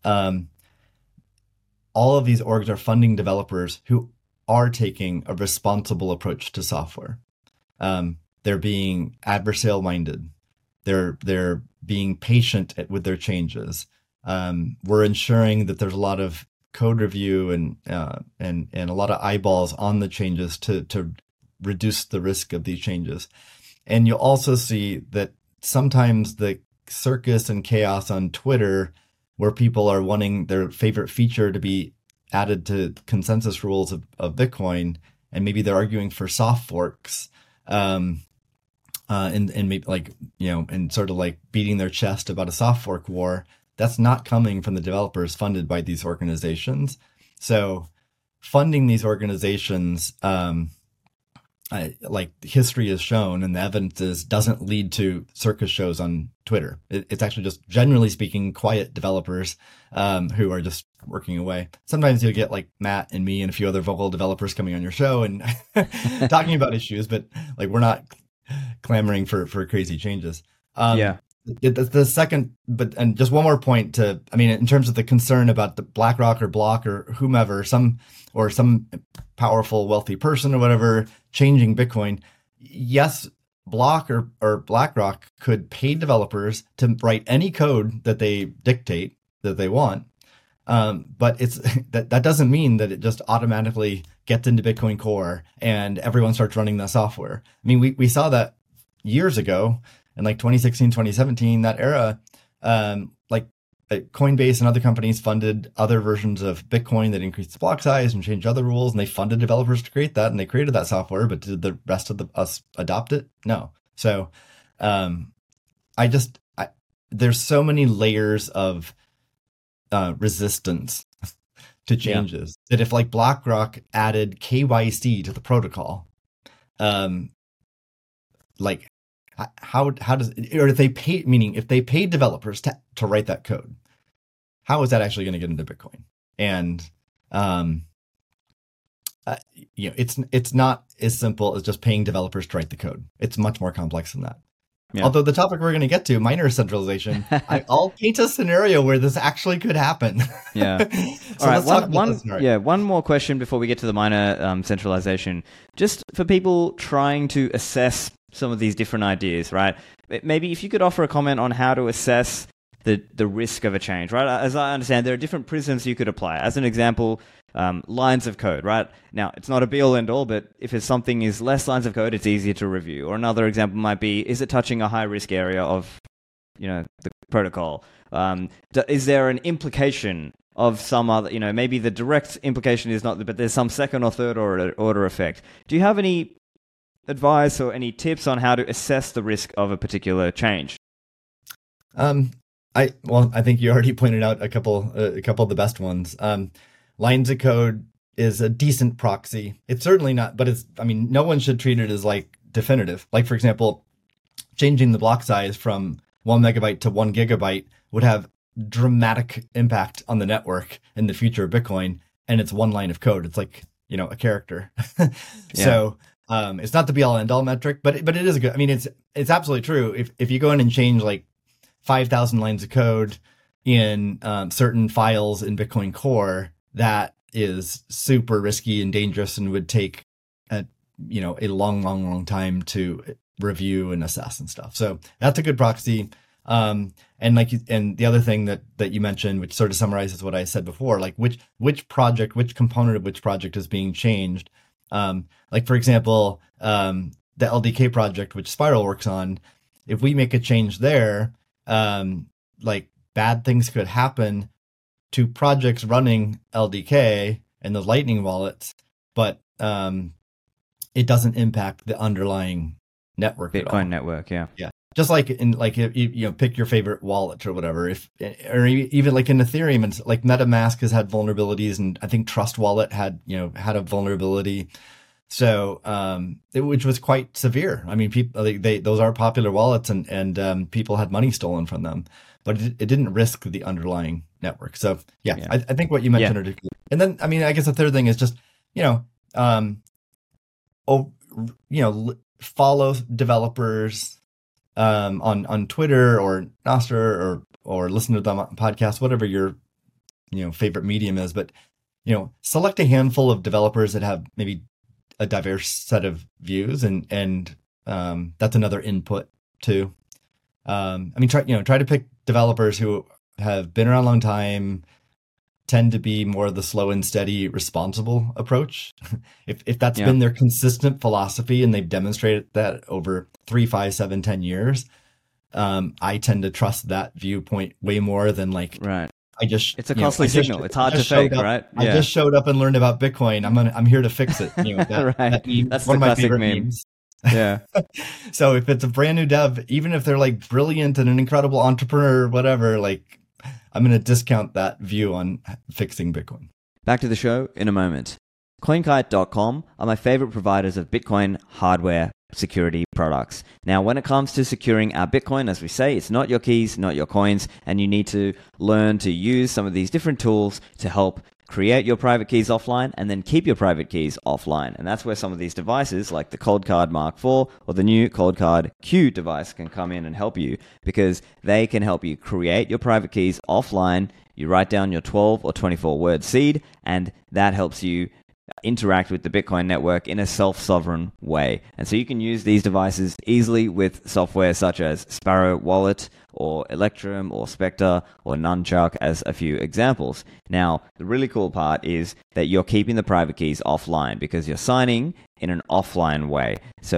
all of these orgs are funding developers who are taking a responsible approach to software. They're being adversarial minded. They're being patient with their changes. We're ensuring that there's a lot of code review and a lot of eyeballs on the changes to reduce the risk of these changes. And you'll also see that sometimes the circus and chaos on Twitter, where people are wanting their favorite feature to be added to consensus rules of Bitcoin, and maybe they're arguing for soft forks, and maybe like, and sort of like beating their chest about a soft fork war. That's not coming from the developers funded by these organizations. So funding these organizations, like history has shown and the evidence is, doesn't lead to circus shows on Twitter. It's actually just, generally speaking, quiet developers who are just working away. Sometimes you'll get like Matt and me and a few other vocal developers coming on your show and talking about issues, but like we're not clamoring for crazy changes. Yeah. The second, and just one more point in terms of the concern about the BlackRock or Block or whomever, some powerful, wealthy person or whatever changing Bitcoin. Yes, Block or BlackRock could pay developers to write any code that they dictate that they want. But that doesn't mean that it just automatically gets into Bitcoin Core and everyone starts running that software. I mean, we saw that years ago in like 2016, 2017, that era, like Coinbase and other companies funded other versions of Bitcoin that increased the block size and changed other rules, and they funded developers to create that, and they created that software. But did the rest of us adopt it? No. So, there's so many layers of resistance to changes that if like BlackRock added KYC to the protocol, like how does, or if they pay, meaning if they paid developers to write that code, how is that actually going to get into Bitcoin? And it's not as simple as just paying developers to write the code. It's much more complex than that. Yeah. Although the topic we're going to get to, miner centralization, I'll paint a scenario where this actually could happen. Yeah. So let's talk about this scenario. One more question before we get to the miner centralization. Just for people trying to assess some of these different ideas, right? Maybe if you could offer a comment on how to assess the risk of a change, right? As I understand, there are different prisms you could apply. As an example, lines of code, right? Now, it's not a be-all, end-all, but if it's something is less lines of code, it's easier to review. Or another example might be, is it touching a high-risk area of, the protocol? Is there an implication of some other, maybe the direct implication is not, but there's some second or third order effect. Do you have any advice or any tips on how to assess the risk of a particular change? I think you already pointed out a couple of the best ones. Lines of code is a decent proxy. It's certainly not, but no one should treat it as like definitive. Like, for example, changing the block size from 1 megabyte to 1 gigabyte would have dramatic impact on the network in the future of Bitcoin. And it's one line of code. It's like, a character. So, it's not the be all end all metric, but it is a good, it's absolutely true. If you go in and change like 5,000 lines of code in certain files in Bitcoin Core, that is super risky and dangerous and would take a long time to review and assess and stuff. So that's a good proxy. And the other thing that you mentioned, which sort of summarizes what I said before, like which component of which project is being changed. Like, for example, the LDK project, which Spiral works on, if we make a change there, like bad things could happen to projects running LDK and those Lightning wallets, but it doesn't impact the underlying network at all. Bitcoin network, yeah. Just like pick your favorite wallet or whatever. Or even like in Ethereum, and like MetaMask has had vulnerabilities, and I think Trust Wallet had a vulnerability. So, which was quite severe. People those are popular wallets, and people had money stolen from them, but it didn't risk the underlying network. So, I think what you mentioned are good. And then, I guess the third thing is just, follow developers on Twitter or Nostr or listen to them on podcasts, whatever your favorite medium is. But select a handful of developers that have maybe a diverse set of views, and that's another input too. Try to pick developers who have been around a long time, tend to be more of the slow and steady, responsible approach. If that's been their consistent philosophy and they've demonstrated that over 3, 5, 7, 10 years, I tend to trust that viewpoint way more than like, right. It's a costly signal. It's hard to fake, right? I just showed up and learned about Bitcoin. I'm here to fix it. Right. That's one the of my classic favorite meme. memes. Yeah. So if it's a brand new dev, even if they're like brilliant and an incredible entrepreneur or whatever, like I'm going to discount that view on fixing Bitcoin. Back to the show in a moment. CoinKite.com are my favorite providers of Bitcoin hardware security products. Now, when it comes to securing our Bitcoin, as we say, it's not your keys, not your coins, and you need to learn to use some of these different tools to help create your private keys offline and then keep your private keys offline. And that's where some of these devices like the ColdCard Mark IV or the new ColdCard Q device can come in and help you, because they can help you create your private keys offline. You write down your 12 or 24 word seed, and that helps you interact with the Bitcoin network in a self-sovereign way. And so you can use these devices easily with software such as Sparrow Wallet or Electrum or Spectre or Nunchuck as a few examples. Now, the really cool part is that you're keeping the private keys offline because you're signing in an offline way. So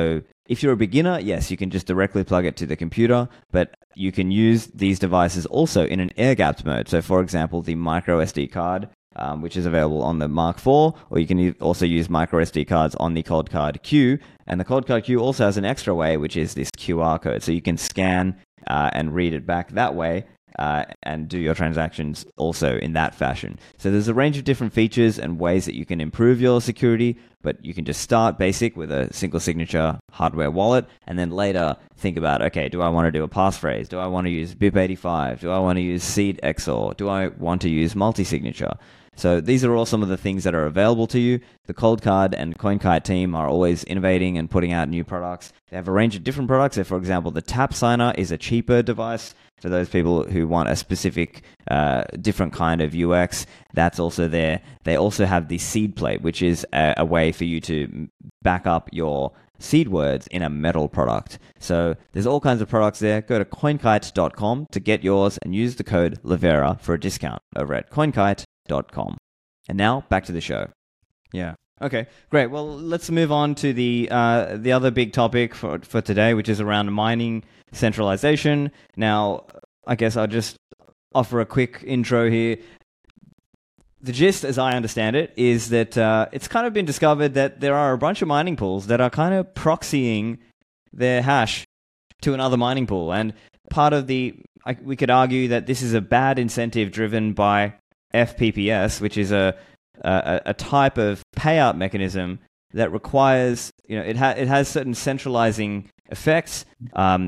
If you're a beginner, yes, you can just directly plug it to the computer, but you can use these devices also in an air-gapped mode. So, for example, the micro SD card, which is available on the Mark IV, or you can also use micro SD cards on the Cold Card Q. And the Cold Card Q also has an extra way, which is this QR code. So you can scan and read it back that way. And do your transactions also in that fashion. So there's a range of different features and ways that you can improve your security, but you can just start basic with a single signature hardware wallet, and then later think about, okay, do I want to do a passphrase? Do I want to use BIP85? Do I want to use Seed XOR? Do I want to use multi-signature? So these are all some of the things that are available to you. The Coldcard and CoinKite team are always innovating and putting out new products. They have a range of different products. So, for example, the Tap Signer is a cheaper device for those people who want a specific, different kind of UX. That's also there. They also have the Seed Plate, which is a way for you to back up your seed words in a metal product. So there's all kinds of products there. Go to coinkite.com to get yours and use the code Livera for a discount over at coinkite.com. And now back to the show. Yeah. Okay, great. Well, let's move on to the other big topic for today, which is around mining centralization. Now, I guess I'll just offer a quick intro here. The gist, as I understand it, is that it's kind of been discovered that there are a bunch of mining pools that are kind of proxying their hash to another mining pool. And part of we could argue that this is a bad incentive driven by FPPS, which is a type of payout mechanism that requires, it has certain centralizing effects, and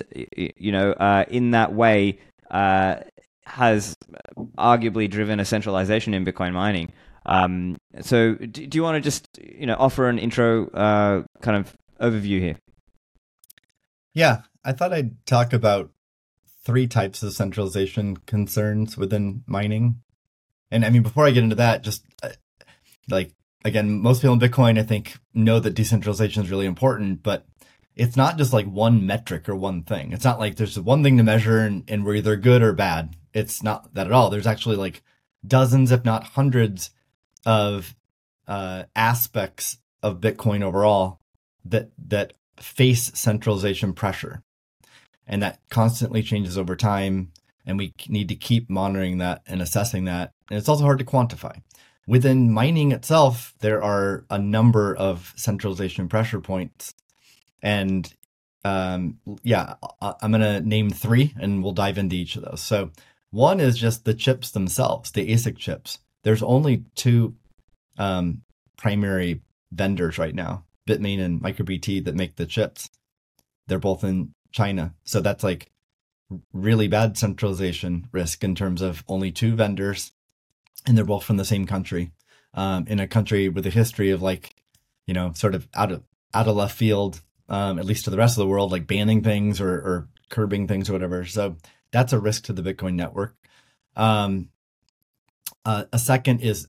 in that way has arguably driven a centralization in Bitcoin mining. So do you want to just offer an intro kind of overview here? Yeah, I thought I'd talk about 3 types of centralization concerns within mining. And I mean, before I get into that, just again, most people in Bitcoin, I think, know that decentralization is really important, but it's not just like one metric or one thing. It's not like there's one thing to measure and we're either good or bad. It's not that at all. There's actually like dozens, if not hundreds of aspects of Bitcoin overall that face centralization pressure. And that constantly changes over time. And we need to keep monitoring that and assessing that. And it's also hard to quantify. Within mining itself, there are a number of centralization pressure points. And I'm going to name 3 and we'll dive into each of those. So one is just the chips themselves, the ASIC chips. There's only 2 primary vendors right now, Bitmain and MicroBT, that make the chips. They're both in China. So that's like really bad centralization risk in terms of only 2 vendors, and they're both from the same country, in a country with a history of sort of out of left field, at least to the rest of the world, like banning things or curbing things or whatever. So that's a risk to the Bitcoin network. A second is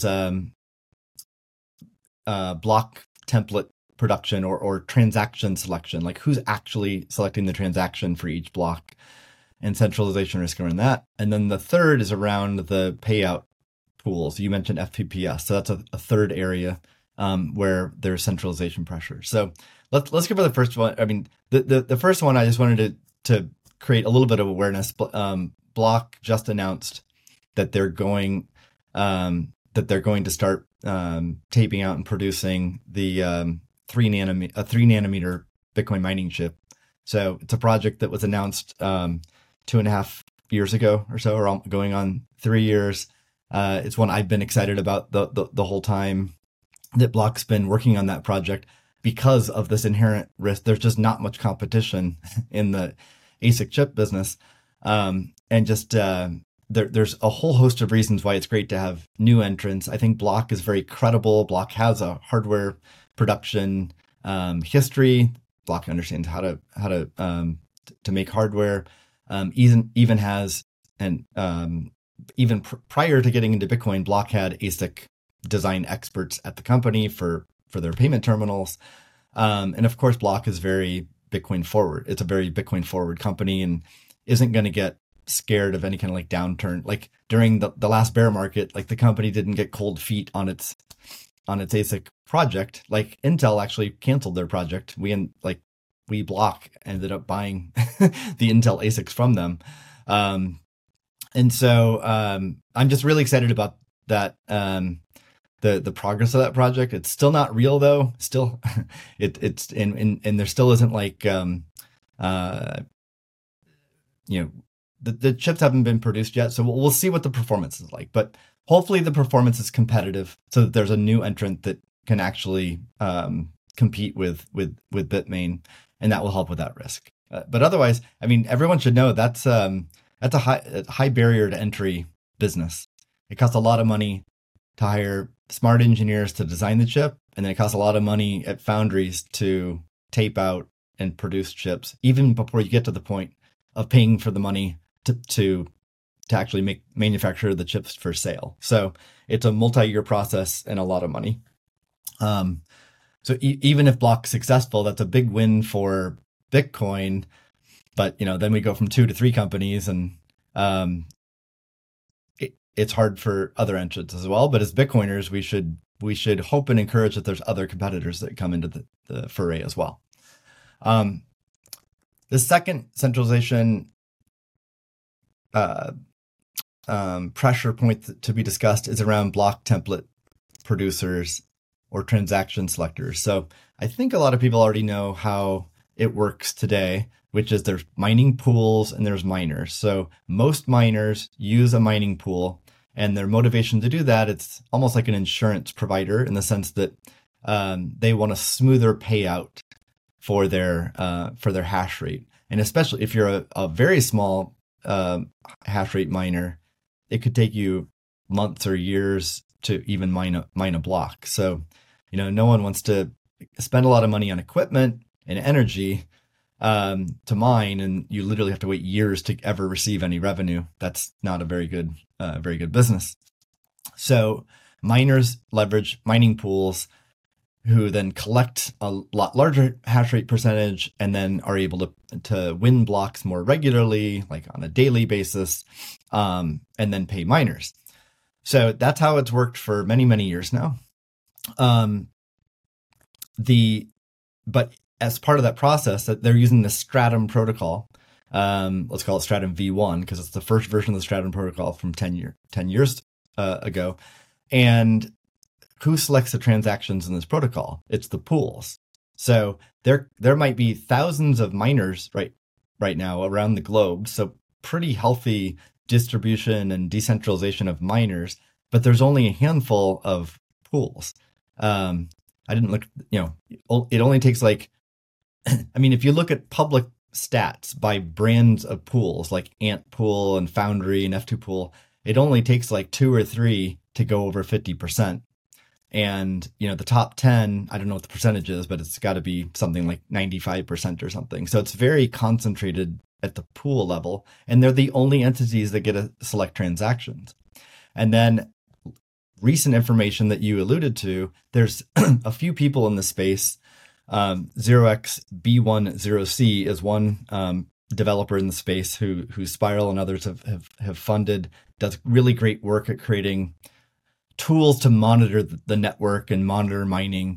block template production or transaction selection, like who's actually selecting the transaction for each block, and centralization risk around that. And then the third is around the payout pools. You mentioned FPPS, so that's a third area where there's centralization pressure. So let's go for the first one. I mean, the first one, I just wanted to create a little bit of awareness. Block just announced that they're going to start taping out and producing the 3 nanometer Bitcoin mining chip. So it's a project that was announced 2.5 years ago or so, or going on 3 years. It's one I've been excited about the whole time that Block's been working on that project because of this inherent risk. There's just not much competition in the ASIC chip business. There's a whole host of reasons why it's great to have new entrants. I think Block is very credible. Block has a hardware production history. Block understands how to make hardware. Even has, and even prior to getting into Bitcoin, Block had ASIC design experts at the company for their payment terminals. And of course, Block is very Bitcoin forward. It's a very Bitcoin forward company and isn't going to get scared of any kind of like downturn. Like during the last bear market, like the company didn't get cold feet on its on its ASIC project. Like Intel actually canceled their project. We Block ended up buying the Intel ASICs from them. And so I'm just really excited about that. The progress of that project. It's still not real though. Still, it's and there still isn't like the chips haven't been produced yet. So we'll see what the performance is like. But hopefully the performance is competitive, so that there's a new entrant that can actually compete with Bitmain, and that will help with that risk. But otherwise, I mean, everyone should know that's a high barrier to entry business. It costs a lot of money to hire smart engineers to design the chip, and then it costs a lot of money at foundries to tape out and produce chips, even before you get to the point of paying for the money to actually manufacture the chips for sale. So it's a multi-year process and a lot of money. So even if Block's successful, that's a big win for Bitcoin. But then we go from 2 to 3 companies, and it's hard for other entrants as well. But as Bitcoiners, we should hope and encourage that there's other competitors that come into the foray as well. The second centralization pressure point to be discussed is around block template producers or transaction selectors. So I think a lot of people already know how it works today, which is there's mining pools and there's miners. So most miners use a mining pool, and their motivation to do that, it's almost like an insurance provider in the sense that they want a smoother payout for their hash rate. And especially if you're a very small hash rate miner, it could take you months or years to even mine a block. So, no one wants to spend a lot of money on equipment and energy to mine, and you literally have to wait years to ever receive any revenue. That's not a very good business. So miners leverage mining pools, who then collect a lot larger hash rate percentage and then are able to win blocks more regularly, like on a daily basis, and then pay miners. So that's how it's worked for many, many years now. But as part of that process, that they're using the Stratum protocol. Let's call it Stratum V1 because it's the first version of the Stratum protocol from 10 years ago. And who selects the transactions in this protocol? It's the pools. So there might be thousands of miners right now around the globe. So pretty healthy distribution and decentralization of miners, but there's only a handful of pools. I didn't look, it only takes if you look at public stats by brands of pools like Ant Pool and Foundry and F2 Pool, it only takes 2 or 3 to go over 50%. And, the top 10, I don't know what the percentage is, but it's got to be something like 95% or something. So it's very concentrated at the pool level, and they're the only entities that get to select transactions. And then recent information that you alluded to, there's a few people in the space. 0xB10C is one developer in the space who Spiral and others have funded, does really great work at creating tools to monitor the network and monitor mining.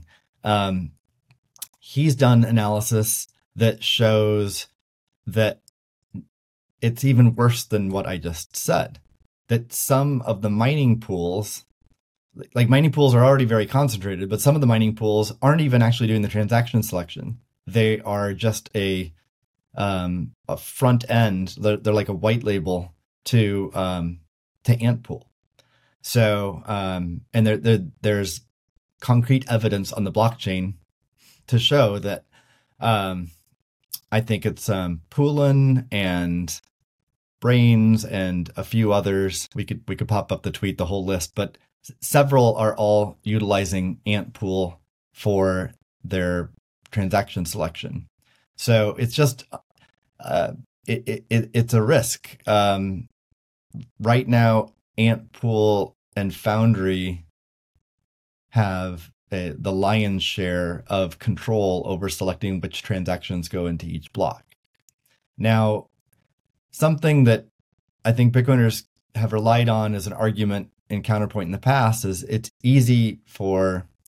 He's done analysis that shows that it's even worse than what I just said, that some of the mining pools, mining pools are already very concentrated, but some of the mining pools aren't even actually doing the transaction selection. They are just a front end. They're like a white label to Ant Pool. So, and there's concrete evidence on the blockchain to show that, I think it's Poolin and Brains and a few others. We could pop up the tweet, the whole list, but several are all utilizing Ant Pool for their transaction selection. So it's just, it's a risk. Right now, Ant Pool and Foundry have the lion's share of control over selecting which transactions go into each block. Now, something that I think Bitcoiners have relied on as an argument in Counterpoint in the past is it's easy for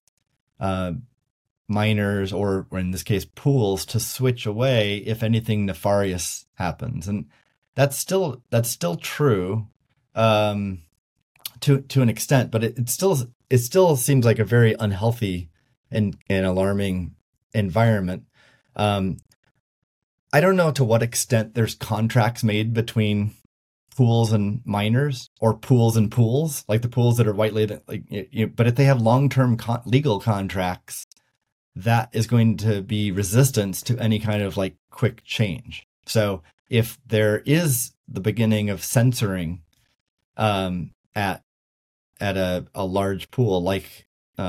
uh, miners or in this case pools to switch away if anything nefarious happens, and that's still true to an extent, but it still seems like a very unhealthy and alarming environment. I don't know to what extent there's contracts made between pools and miners, or pools and pools, like the pools that are white label. But if they have long-term legal contracts, that is going to be resistance to any kind of like quick change. So if there is the beginning of censoring at a large pool like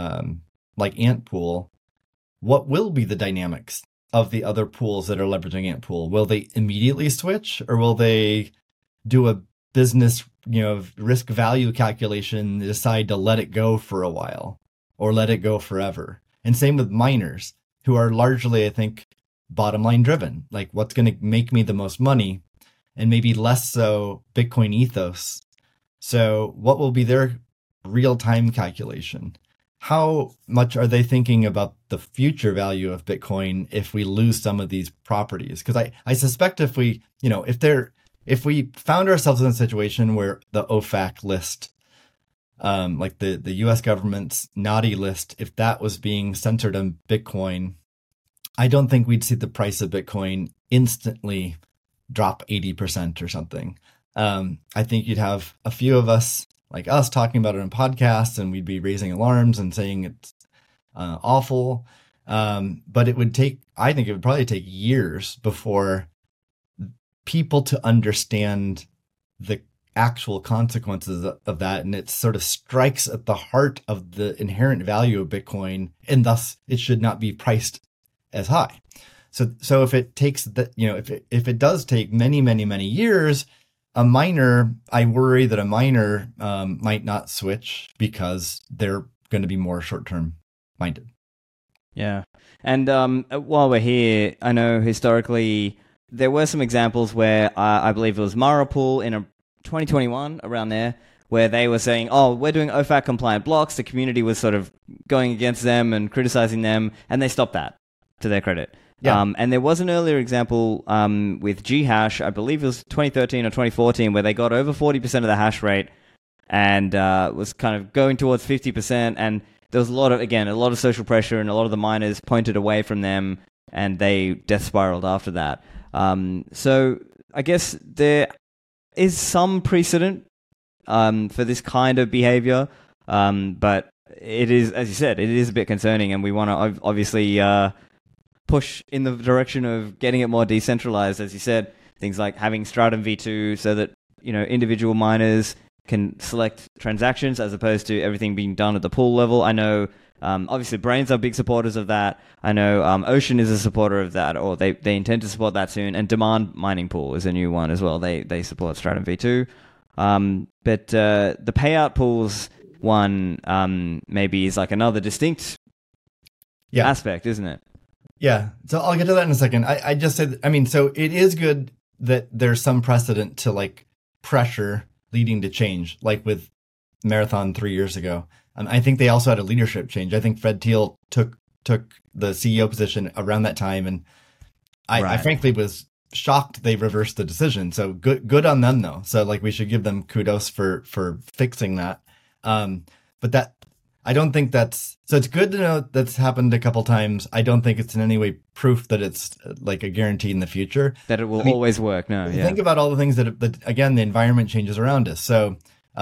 Ant Pool, what will be the dynamics of the other pools that are leveraging Ant Pool? Will they immediately switch, or will they do a business, risk value calculation and decide to let it go for a while or let it go forever? And same with miners, who are largely, I think, bottom line driven, like what's going to make me the most money, and maybe less so Bitcoin ethos. So what will be their real time calculation? How much are they thinking about the future value of Bitcoin if we lose some of these properties? Because I suspect if we found ourselves in a situation where the OFAC list, like the US government's naughty list, if that was being censored on Bitcoin, I don't think we'd see the price of Bitcoin instantly drop 80% or something. I think you'd have a few of us, like us, talking about it on podcasts, and we'd be raising alarms and saying it's awful. But I think it would probably take years before people to understand the actual consequences of that. And it sort of strikes at the heart of the inherent value of Bitcoin, and thus it should not be priced as high. So if it takes if it does take many, many, many years, I worry that a miner might not switch because they're going to be more short-term minded. Yeah. And while we're here, I know historically there were some examples where I believe it was Marapool in 2021, around there, where they were saying, oh, we're doing OFAC compliant blocks. The community was sort of going against them and criticizing them, and they stopped that, to their credit. Yeah. And there was an earlier example with Ghash, I believe it was 2013 or 2014, where they got over 40% of the hash rate and was kind of going towards 50%. And there was a lot of social pressure, and a lot of the miners pointed away from them, and they death spiraled after that. So I guess there is some precedent for this kind of behavior, but it is, as you said, it is a bit concerning, and we want to obviously push in the direction of getting it more decentralized, as you said, things like having Stratum v2 so that, individual miners can select transactions as opposed to everything being done at the pool level. I know, obviously, Brains are big supporters of that. I know Ocean is a supporter of that, or they intend to support that soon. And Demand Mining Pool is a new one as well. They support Stratum v2. But the payout pools one maybe is like another distinct aspect, isn't it? Yeah, so I'll get to that in a second. I just said, so it is good that there's some precedent to like pressure leading to change, like with Marathon 3 years ago. I think they also had a leadership change. I think Fred Thiel took the CEO position around that time, and I frankly was shocked they reversed the decision. So good on them though. So like we should give them kudos for fixing that. But that, I don't think that's, so it's good to know that's happened a couple times. I don't think it's in any way proof that it's like a guarantee in the future. That it will always work. No, yeah. Think about all the things that again, the environment changes around us. So,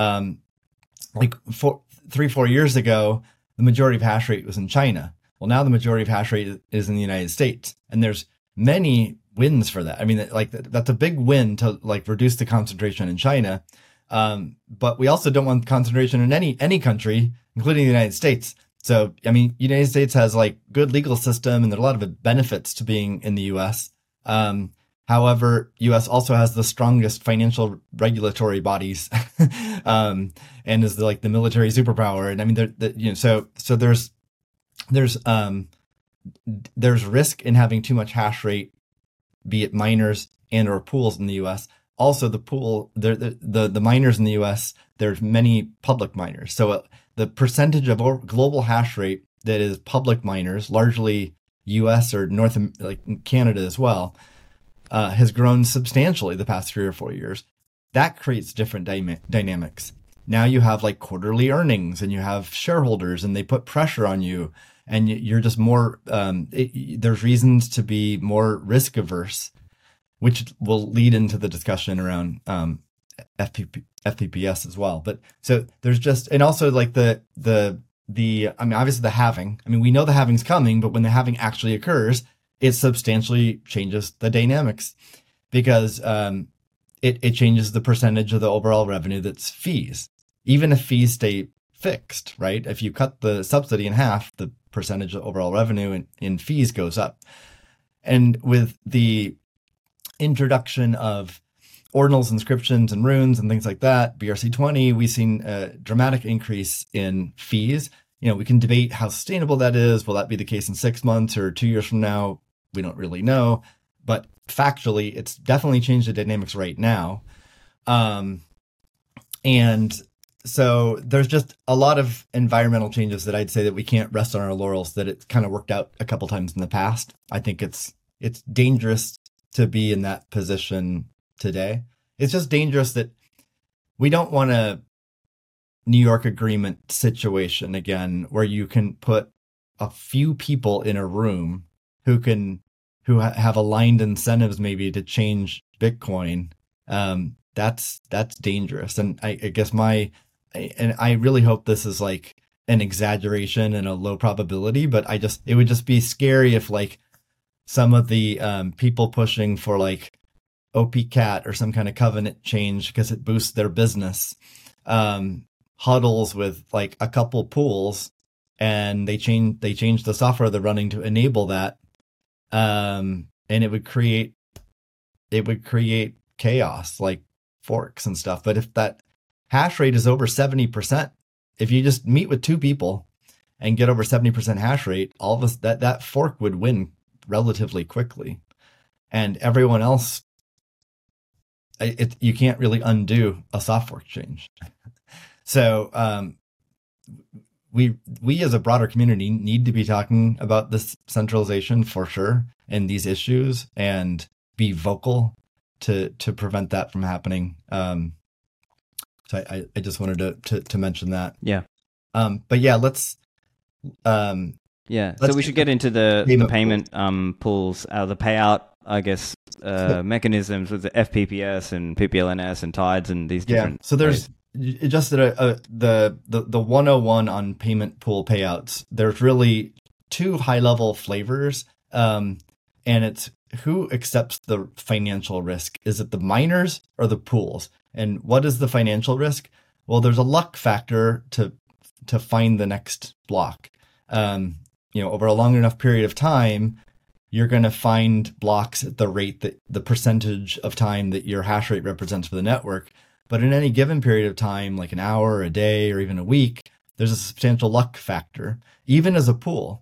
like 3-4 years ago, the majority of hash rate was in China. Well, now the majority of hash rate is in the United States. And there's many wins for that. Like that's a big win to like reduce the concentration in China. But we also don't want concentration in any country, including the United States. So, United States has like good legal system, and there are a lot of benefits to being in the U.S. However, U.S. also has the strongest financial regulatory bodies, and is the military superpower. And so there's risk in having too much hash rate, be it miners and or pools in the U.S. Also, the miners in the U.S., there's many public miners. So the percentage of global hash rate that is public miners, largely U.S. or like Canada as well, has grown substantially the past 3 or 4 years. That creates different dynamics. Now you have like quarterly earnings, and you have shareholders, and they put pressure on you, and you're just more. There's reasons to be more risk averse, which will lead into the discussion around FPPS as well. But so there's just, and also like the I mean, obviously the halving. I mean, we know the halving's coming, but when the halving actually occurs, it substantially changes the dynamics, because it changes the percentage of the overall revenue that's fees, even if fees stay fixed, right? If you cut the subsidy in half, the percentage of overall revenue in fees goes up. And with the introduction of ordinals, inscriptions, and runes and things like that, BRC20, we've seen a dramatic increase in fees. You know, we can debate how sustainable that is. Will that be the case in 6 months or 2 years from now? We don't really know. But factually, it's definitely changed the dynamics right now. And so there's just a lot of environmental changes that I'd say that we can't rest on our laurels, that it's kind of worked out a couple times in the past. I think it's dangerous to be in that position today. It's just dangerous that we don't want a New York agreement situation again, where you can put a few people in a room who have aligned incentives maybe to change Bitcoin. That's dangerous. And I guess I really hope this is like an exaggeration and a low probability, but it would just be scary if like some of the people pushing for like OP-CAT or some kind of covenant change because it boosts their business, huddles with like a couple pools, and they change the software they're running to enable that, and it would create chaos, like forks and stuff. But if that hash rate is over 70%, if you just meet with 2 people and get over 70% hash rate, all of us that fork would win relatively quickly, and everyone else, you can't really undo a soft fork change. So we as a broader community need to be talking about this centralization for sure, and these issues, and be vocal to prevent that from happening. So I just wanted to mention that. Yeah. But yeah, let's. Yeah. So we should get into the payment pools, the payout, I guess, mechanisms with the FPPS and PPLNS and TIDES and these different. Yeah. So there's just the 101 on payment pool payouts. There's really 2 high level flavors, and it's who accepts the financial risk. Is it the miners or the pools? And what is the financial risk? Well, there's a luck factor to find the next block. Over a long enough period of time, you're going to find blocks at the rate that the percentage of time that your hash rate represents for the network. But in any given period of time, like an hour, a day, or even a week, there's a substantial luck factor, even as a pool.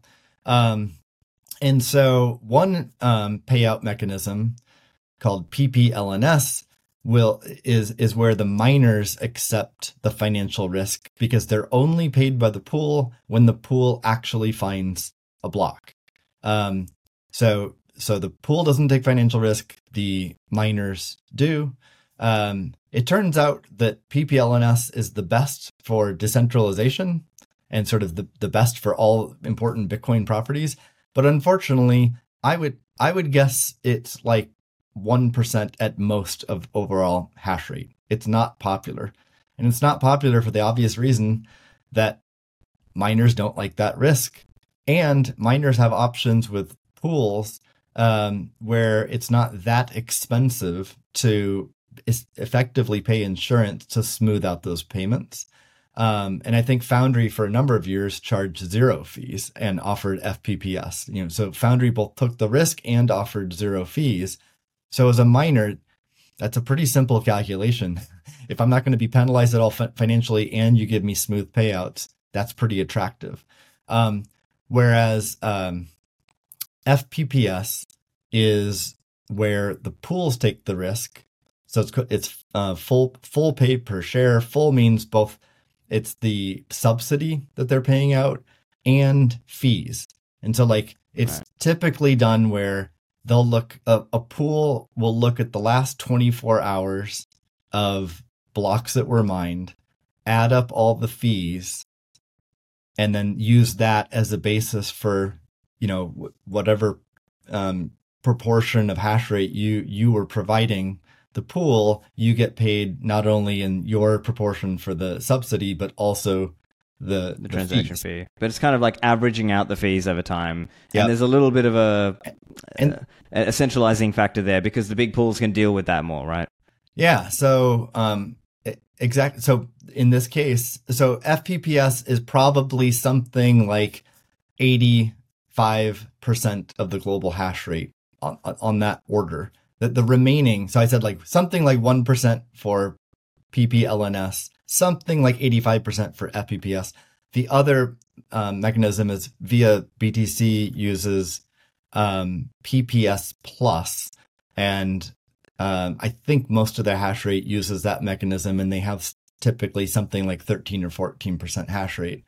And so one payout mechanism called PPLNS is where the miners accept the financial risk, because they're only paid by the pool when the pool actually finds a block. So the pool doesn't take financial risk, the miners do. It turns out that PPLNS is the best for decentralization and sort of the best for all important Bitcoin properties. But unfortunately, I would guess it's like 1% at most of overall hash rate. It's not popular. And it's not popular for the obvious reason that miners don't like that risk. And miners have options with pools where it's not that expensive to effectively pay insurance to smooth out those payments. And I think Foundry for a number of years charged 0 fees and offered FPPS. So Foundry both took the risk and offered 0 fees. So as a miner, that's a pretty simple calculation. If I'm not going to be penalized at all financially and you give me smooth payouts, that's pretty attractive. Whereas FPPS is where the pools take the risk. So it's full pay per share. Full means both it's the subsidy that they're paying out, and fees. And so like it's typically done where they'll look, a pool will look at the last 24 hours of blocks that were mined, add up all the fees, and then use that as a basis for, whatever proportion of hash rate you were providing the pool. You get paid not only in your proportion for the subsidy, but also the transaction fees. fee. But it's kind of like averaging out the fees over time. Yep. And there's a little bit of a centralizing factor there because the big pools can deal with that more, right? Yeah. So, exactly. So in this case, so FPPS is probably something like 85% of the global hash rate on that order. The remaining, so I said like something like 1% for PPLNS, something like 85% for FPPS. The other mechanism is via BTC uses PPS plus, and I think most of their hash rate uses that mechanism, and they have typically something like 13 or 14% hash rate.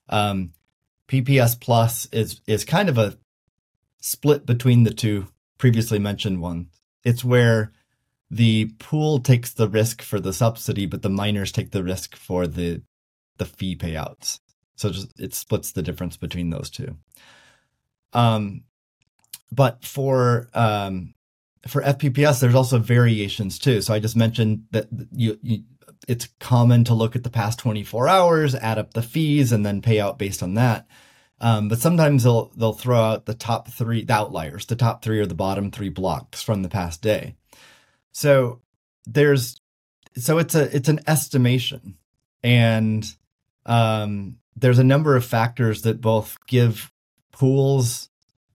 PPS plus is kind of a split between the two previously mentioned ones. It's where the pool takes the risk for the subsidy, but the miners take the risk for the fee payouts. So it splits the difference between those two. But for FPPS, there's also variations too. So I just mentioned that it's common to look at the past 24 hours, add up the fees, and then pay out based on that. But sometimes they'll throw out the top three, the outliers, the top three or the bottom three blocks from the past day. So it's an estimation, and there's a number of factors that both give pools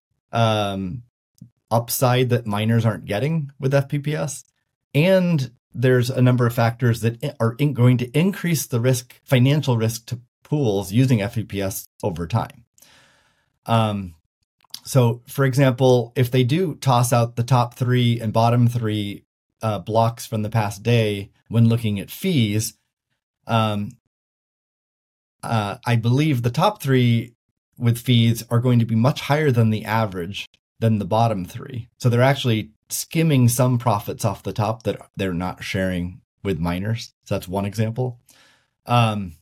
upside that miners aren't getting with FPPS, and there's a number of factors that are going to increase the financial risk to pools using FPPS over time. So, for example, if they do toss out the top three and bottom three blocks from the past day when looking at fees, I believe the top three with fees are going to be much higher than the average than the bottom three. So they're actually skimming some profits off the top that they're not sharing with miners. So that's one example. And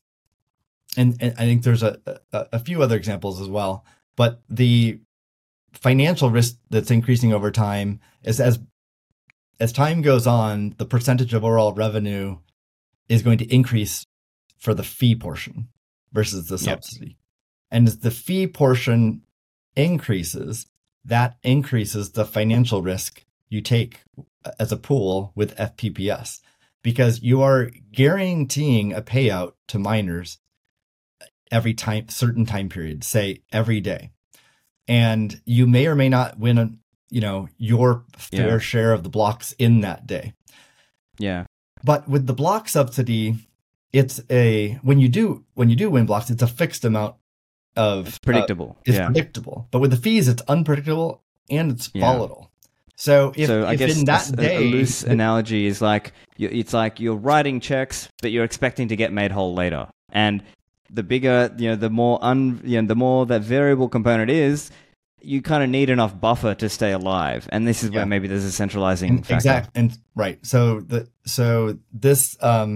I think there's a few other examples as well. But the financial risk that's increasing over time is as time goes on, the percentage of overall revenue is going to increase for the fee portion versus the subsidy. Yep. And as the fee portion increases, that increases the financial risk you take as a pool with FPPS, because you are guaranteeing a payout to miners every certain time period, say every day. And you may or may not win your fair share of the blocks in that day. Yeah. But with the block subsidy, it's when you do win blocks, it's a fixed amount of it's predictable. It's predictable. But with the fees, it's unpredictable and it's volatile. So I guess in that day, a loose analogy is like it's like you're writing checks, but you're expecting to get made whole later. And the bigger, the more the more that variable component is, you kind of need enough buffer to stay alive. And this is where maybe there's a centralizing factor. Exactly. And right. So this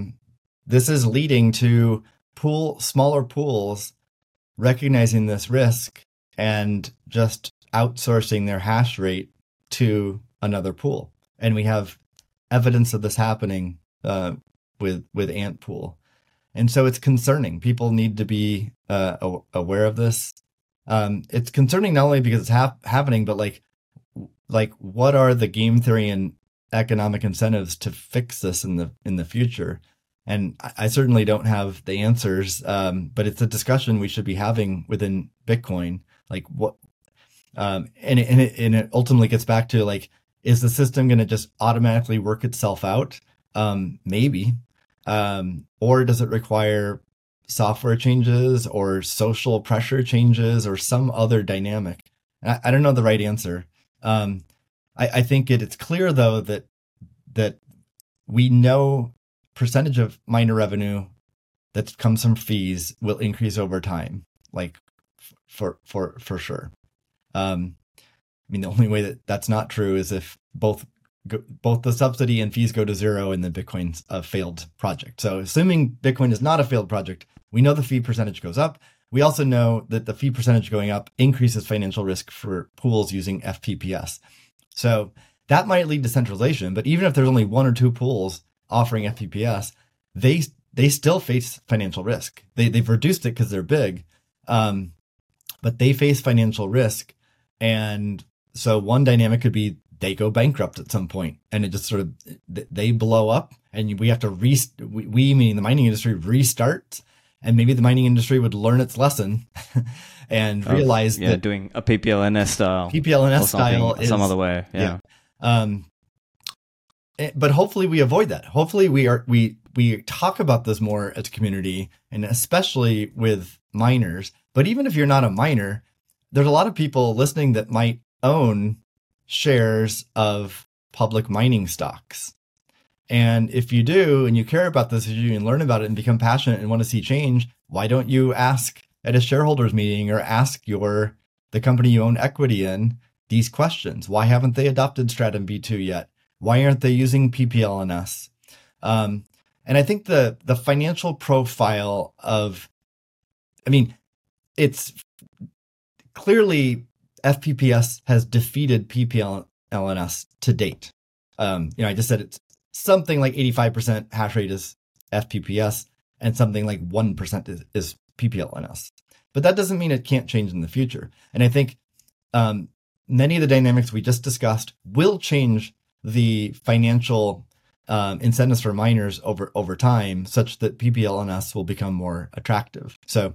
is leading to smaller pools recognizing this risk and just outsourcing their hash rate to another pool. And we have evidence of this happening with Antpool. And so it's concerning. People need to be aware of this. It's concerning not only because it's happening, but like what are the game theory and economic incentives to fix this in the future? And I certainly don't have the answers, but it's a discussion we should be having within Bitcoin. Like what, and it ultimately gets back to like, is the system going to just automatically work itself out? Maybe. Or does it require software changes or social pressure changes or some other dynamic? I don't know the right answer. I think it's clear though that we know percentage of miner revenue that comes from fees will increase over time, like for sure. I mean, the only way that that's not true is if both the subsidy and fees go to zero and then Bitcoin's a failed project. So assuming Bitcoin is not a failed project, we know the fee percentage goes up. We also know that the fee percentage going up increases financial risk for pools using FPPS. So that might lead to centralization, but even if there's only one or two pools offering FPPS, they still face financial risk. They've reduced it because they're big, but they face financial risk. And so one dynamic could be they go bankrupt at some point and it just sort of, they blow up and we have to we meaning the mining industry restarts, and maybe the mining industry would learn its lesson and realize that doing a PPLNS style is some other way. Yeah. But hopefully we avoid that. Hopefully we talk about this more as a community, and especially with miners. But even if you're not a miner, there's a lot of people listening that might own shares of public mining stocks. And if you do, and you care about this issue and learn about it and become passionate and want to see change, why don't you ask at a shareholders meeting or ask the company you own equity in these questions? Why haven't they adopted Stratum V2 yet? Why aren't they using PPLNS? And I think the financial profile it's clearly FPPS has defeated PPLNS to date. I just said it's something like 85% hash rate is FPPS and something like 1% is PPLNS. But that doesn't mean it can't change in the future. And I think many of the dynamics we just discussed will change the financial incentives for miners over time, such that PPLNS will become more attractive. So,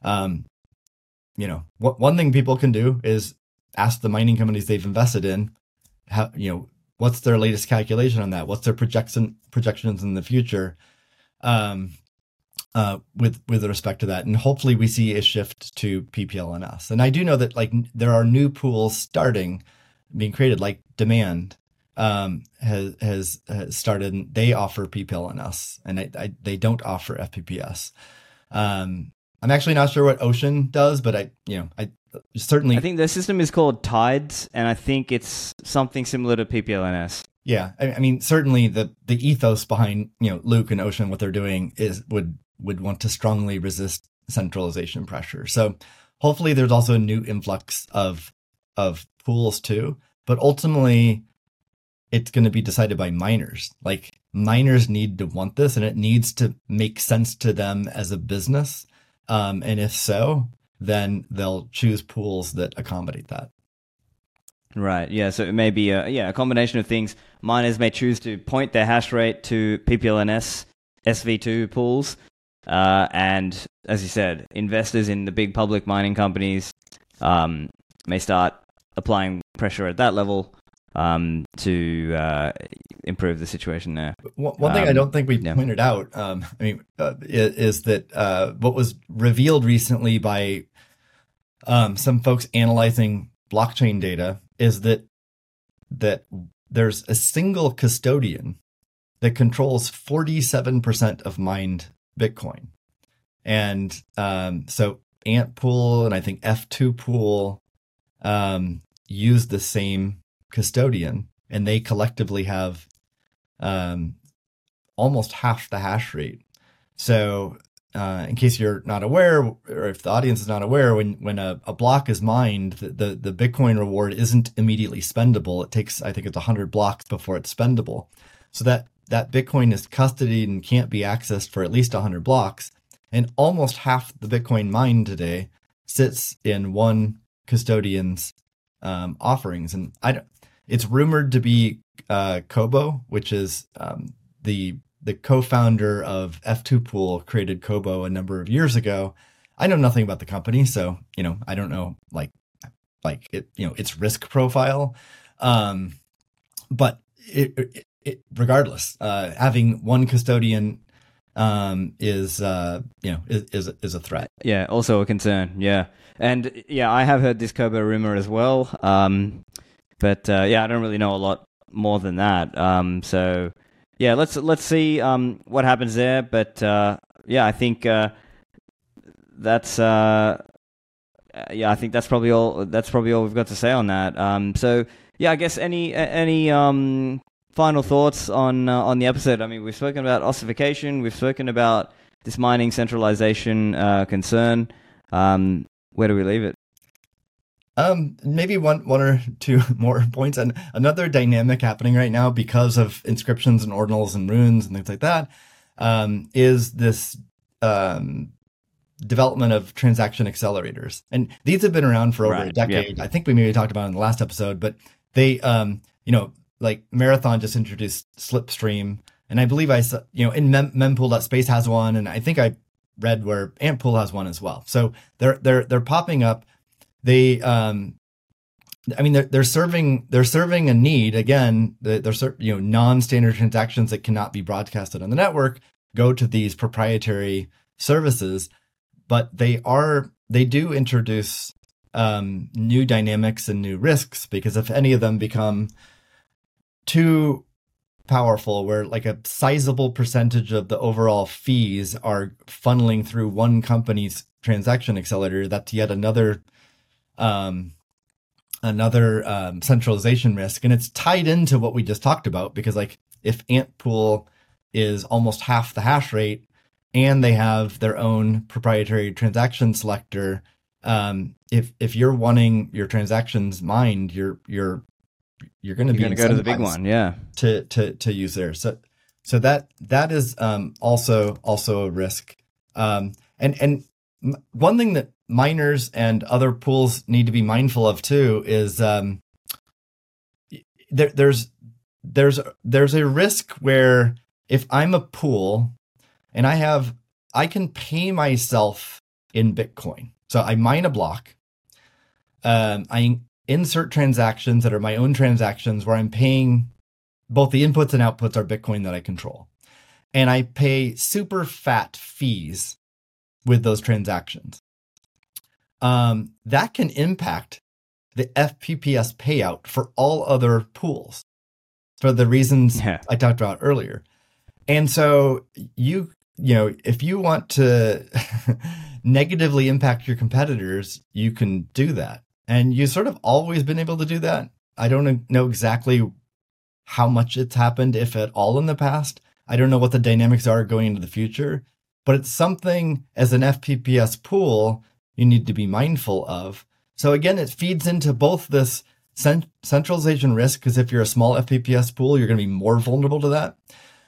one thing people can do is ask the mining companies they've invested in, what's their latest calculation on that? What's their projections in the future, with respect to that? And hopefully we see a shift to PPLNS. And I do know that there are new pools being created, like Demand has started. And they offer PPLNS, and they don't offer FPPS. I'm actually not sure what Ocean does, but I certainly, I think the system is called Tides, and I think it's something similar to PPLNS. Yeah, I mean, certainly the ethos behind Luke and Ocean, what they're doing would want to strongly resist centralization pressure. So hopefully there's also a new influx of pools too, but ultimately it's going to be decided by miners. Like, miners need to want this, and it needs to make sense to them as a business. And if so, then they'll choose pools that accommodate that. Right. Yeah. So it may be a combination of things. Miners may choose to point their hash rate to PPLNS SV2 pools, and as you said, investors in the big public mining companies may start applying pressure at that level to improve the situation there. One thing I don't think we pointed out, is that what was revealed recently by some folks analyzing blockchain data is that there's a single custodian that controls 47% of mined Bitcoin. And so Ant Pool and I think F2 Pool use the same custodian, and they collectively have almost half the hash rate. So in case you're not aware, or if the audience is not aware, when a block is mined, the Bitcoin reward isn't immediately spendable. It takes, I think it's 100 blocks before it's spendable. So that Bitcoin is custodied and can't be accessed for at least 100 blocks. And almost half the Bitcoin mined today sits in one custodian's offerings. And it's rumored to be Kobo, which is the co-founder of F2 Pool created Kobo a number of years ago. I know nothing about the company, so I don't know like it, its risk profile. But regardless, having one custodian is a threat. Yeah, also a concern. Yeah, and I have heard this Kobo rumor as well. But I don't really know a lot more than that. So yeah, let's see what happens there. But I think that's yeah, I think that's probably all. That's probably all we've got to say on that. So yeah, I guess any final thoughts on the episode? I mean, we've spoken about ossification. We've spoken about this mining centralization concern. Where do we leave it? Maybe one or two more points. And another dynamic happening right now because of inscriptions and ordinals and runes and things like that, is this development of transaction accelerators. And these have been around for over a decade. Yeah. I think we maybe talked about it in the last episode, but they, like Marathon just introduced Slipstream. And I believe in mempool.space has one. And I think I read where Antpool has one as well. So they're popping up. They're serving a need. Again, they're non-standard transactions that cannot be broadcasted on the network go to these proprietary services, but they do introduce new dynamics and new risks, because if any of them become too powerful, where like a sizable percentage of the overall fees are funneling through one company's transaction accelerator, that's yet another centralization risk. And it's tied into what we just talked about, because like if Antpool is almost half the hash rate and they have their own proprietary transaction selector, if you're wanting your transactions mined, you're going to go to the big one, yeah, to use there. So that is also a risk. And one thing that miners and other pools need to be mindful of too is there's a risk where if I'm a pool and I can pay myself in Bitcoin. So I mine a block. I insert transactions that are my own transactions where I'm paying both the inputs and outputs are Bitcoin that I control. And I pay super fat fees with those transactions. That can impact the FPPS payout for all other pools for the reasons I talked about earlier. And so if you want to negatively impact your competitors, you can do that. And you've sort of always been able to do that. I don't know exactly how much it's happened, if at all, in the past. I don't know what the dynamics are going into the future, but it's something as an FPPS pool you need to be mindful of. So again, it feeds into both this centralization risk, because if you're a small FPPS pool, you're going to be more vulnerable to that.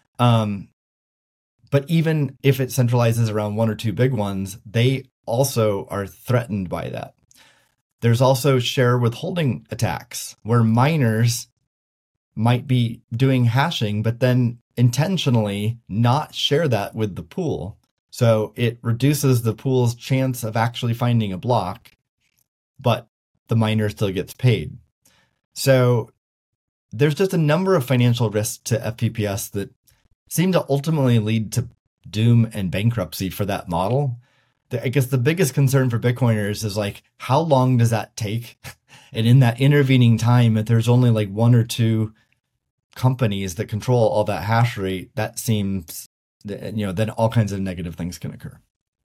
But even if it centralizes around one or two big ones, they also are threatened by that. There's also share withholding attacks where miners might be doing hashing, but then intentionally not share that with the pool. So it reduces the pool's chance of actually finding a block, but the miner still gets paid. So there's just a number of financial risks to FPPS that seem to ultimately lead to doom and bankruptcy for that model. I guess the biggest concern for Bitcoiners is like, how long does that take? And in that intervening time, if there's only like one or two companies that control all that hash rate, that seems, then all kinds of negative things can occur.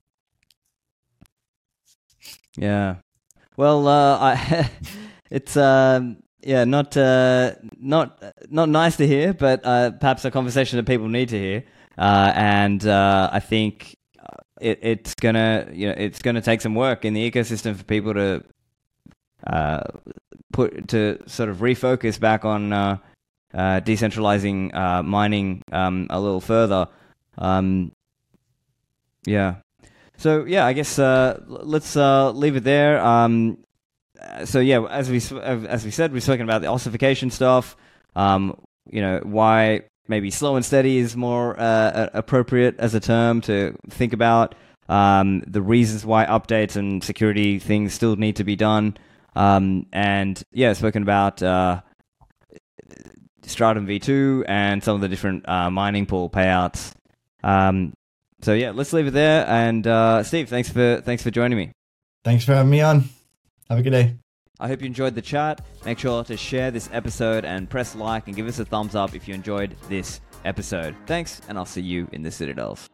Yeah. Well, it's not nice to hear, but perhaps a conversation that people need to hear. And I think it's gonna take some work in the ecosystem for people to sort of refocus back on decentralizing mining a little further. So yeah, I guess let's leave it there. So yeah, as we said, we've spoken about the ossification stuff. Why maybe slow and steady is more appropriate as a term to think about. The reasons why updates and security things still need to be done. And yeah, spoken about Stratum v2 and some of the different mining pool payouts. So yeah, let's leave it there. And Steve, thanks for joining me. Thanks for having me on. Have a good day. I hope you enjoyed the chat. Make sure to share this episode and press like and give us a thumbs up if you enjoyed this episode. Thanks, and I'll see you in the Citadels.